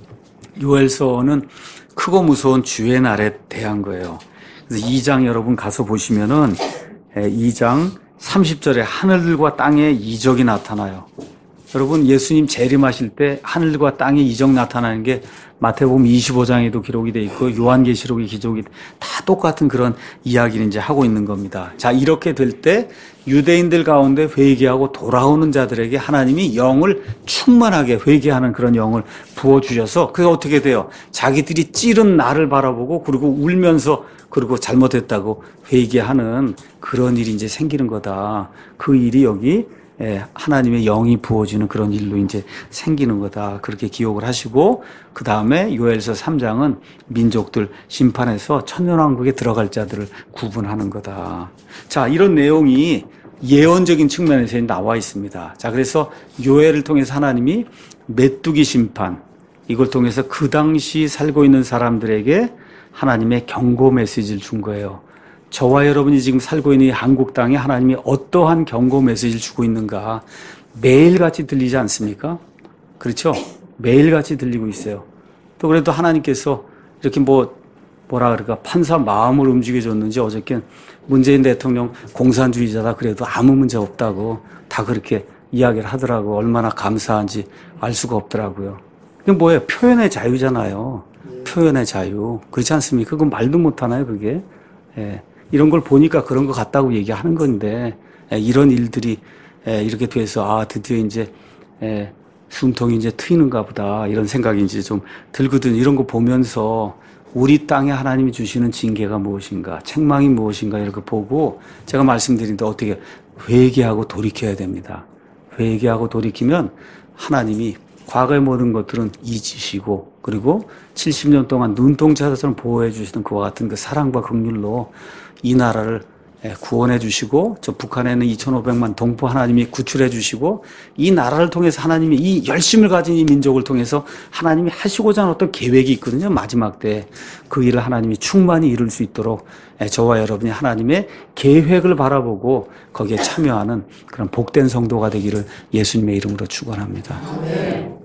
요엘서는 크고 무서운 주의 날에 대한 거예요. 그래서 이 장 여러분 가서 보시면은 이 장 삼십 절에 하늘과 땅에 이적이 나타나요. 여러분 예수님 재림하실 때 하늘과 땅에 이적 나타나는 게 마태복음 이십오 장에도 기록이 돼 있고 요한계시록에 기록이 다 똑같은 그런 이야기를 이제 하고 있는 겁니다. 자, 이렇게 될 때 유대인들 가운데 회개하고 돌아오는 자들에게 하나님이 영을 충만하게 회개하는 그런 영을 부어주셔서 그게 어떻게 돼요? 자기들이 찌른 나를 바라보고 그리고 울면서 그리고 잘못했다고 회개하는 그런 일이 이제 생기는 거다. 그 일이 여기 하나님의 영이 부어지는 그런 일로 이제 생기는 거다. 그렇게 기억을 하시고, 그 다음에 요엘서 삼 장은 민족들 심판해서 천년왕국에 들어갈 자들을 구분하는 거다. 자, 이런 내용이 예언적인 측면에서 나와 있습니다. 자, 그래서 요엘을 통해서 하나님이 메뚜기 심판, 이걸 통해서 그 당시 살고 있는 사람들에게 하나님의 경고 메시지를 준 거예요. 저와 여러분이 지금 살고 있는 이 한국 땅에 하나님이 어떠한 경고 메시지를 주고 있는가 매일같이 들리지 않습니까? 그렇죠? 매일같이 들리고 있어요. 또 그래도 하나님께서 이렇게 뭐 뭐라 그럴까 판사 마음을 움직여줬는지 어저께 문재인 대통령 공산주의자다 그래도 아무 문제 없다고 다 그렇게 이야기를 하더라고. 얼마나 감사한지 알 수가 없더라고요. 이게 뭐예요? 표현의 자유잖아요. 표현의 자유. 그렇지 않습니까? 그건 말도 못하나요, 그게? 예. 이런 걸 보니까 그런 것 같다고 얘기하는 건데, 예. 이런 일들이 예. 이렇게 돼서, 아, 드디어 이제, 예. 숨통이 이제 트이는가 보다. 이런 생각이 이제 좀 들거든. 이런 거 보면서 우리 땅에 하나님이 주시는 징계가 무엇인가, 책망이 무엇인가, 이렇게 보고 제가 말씀드린데 어떻게 회개하고 돌이켜야 됩니다. 회개하고 돌이키면 하나님이 과거의 모든 것들은 잊으시고 그리고 칠십 년 동안 눈동자처럼 보호해 주시던 그와 같은 그 사랑과 긍휼로 이 나라를 구원해 주시고 저 북한에는 이천오백만 동포 하나님이 구출해 주시고 이 나라를 통해서 하나님이 이 열심을 가진 이 민족을 통해서 하나님이 하시고자 하는 어떤 계획이 있거든요. 마지막 때 그 일을 하나님이 충만히 이룰 수 있도록 저와 여러분이 하나님의 계획을 바라보고 거기에 참여하는 그런 복된 성도가 되기를 예수님의 이름으로 축원합니다.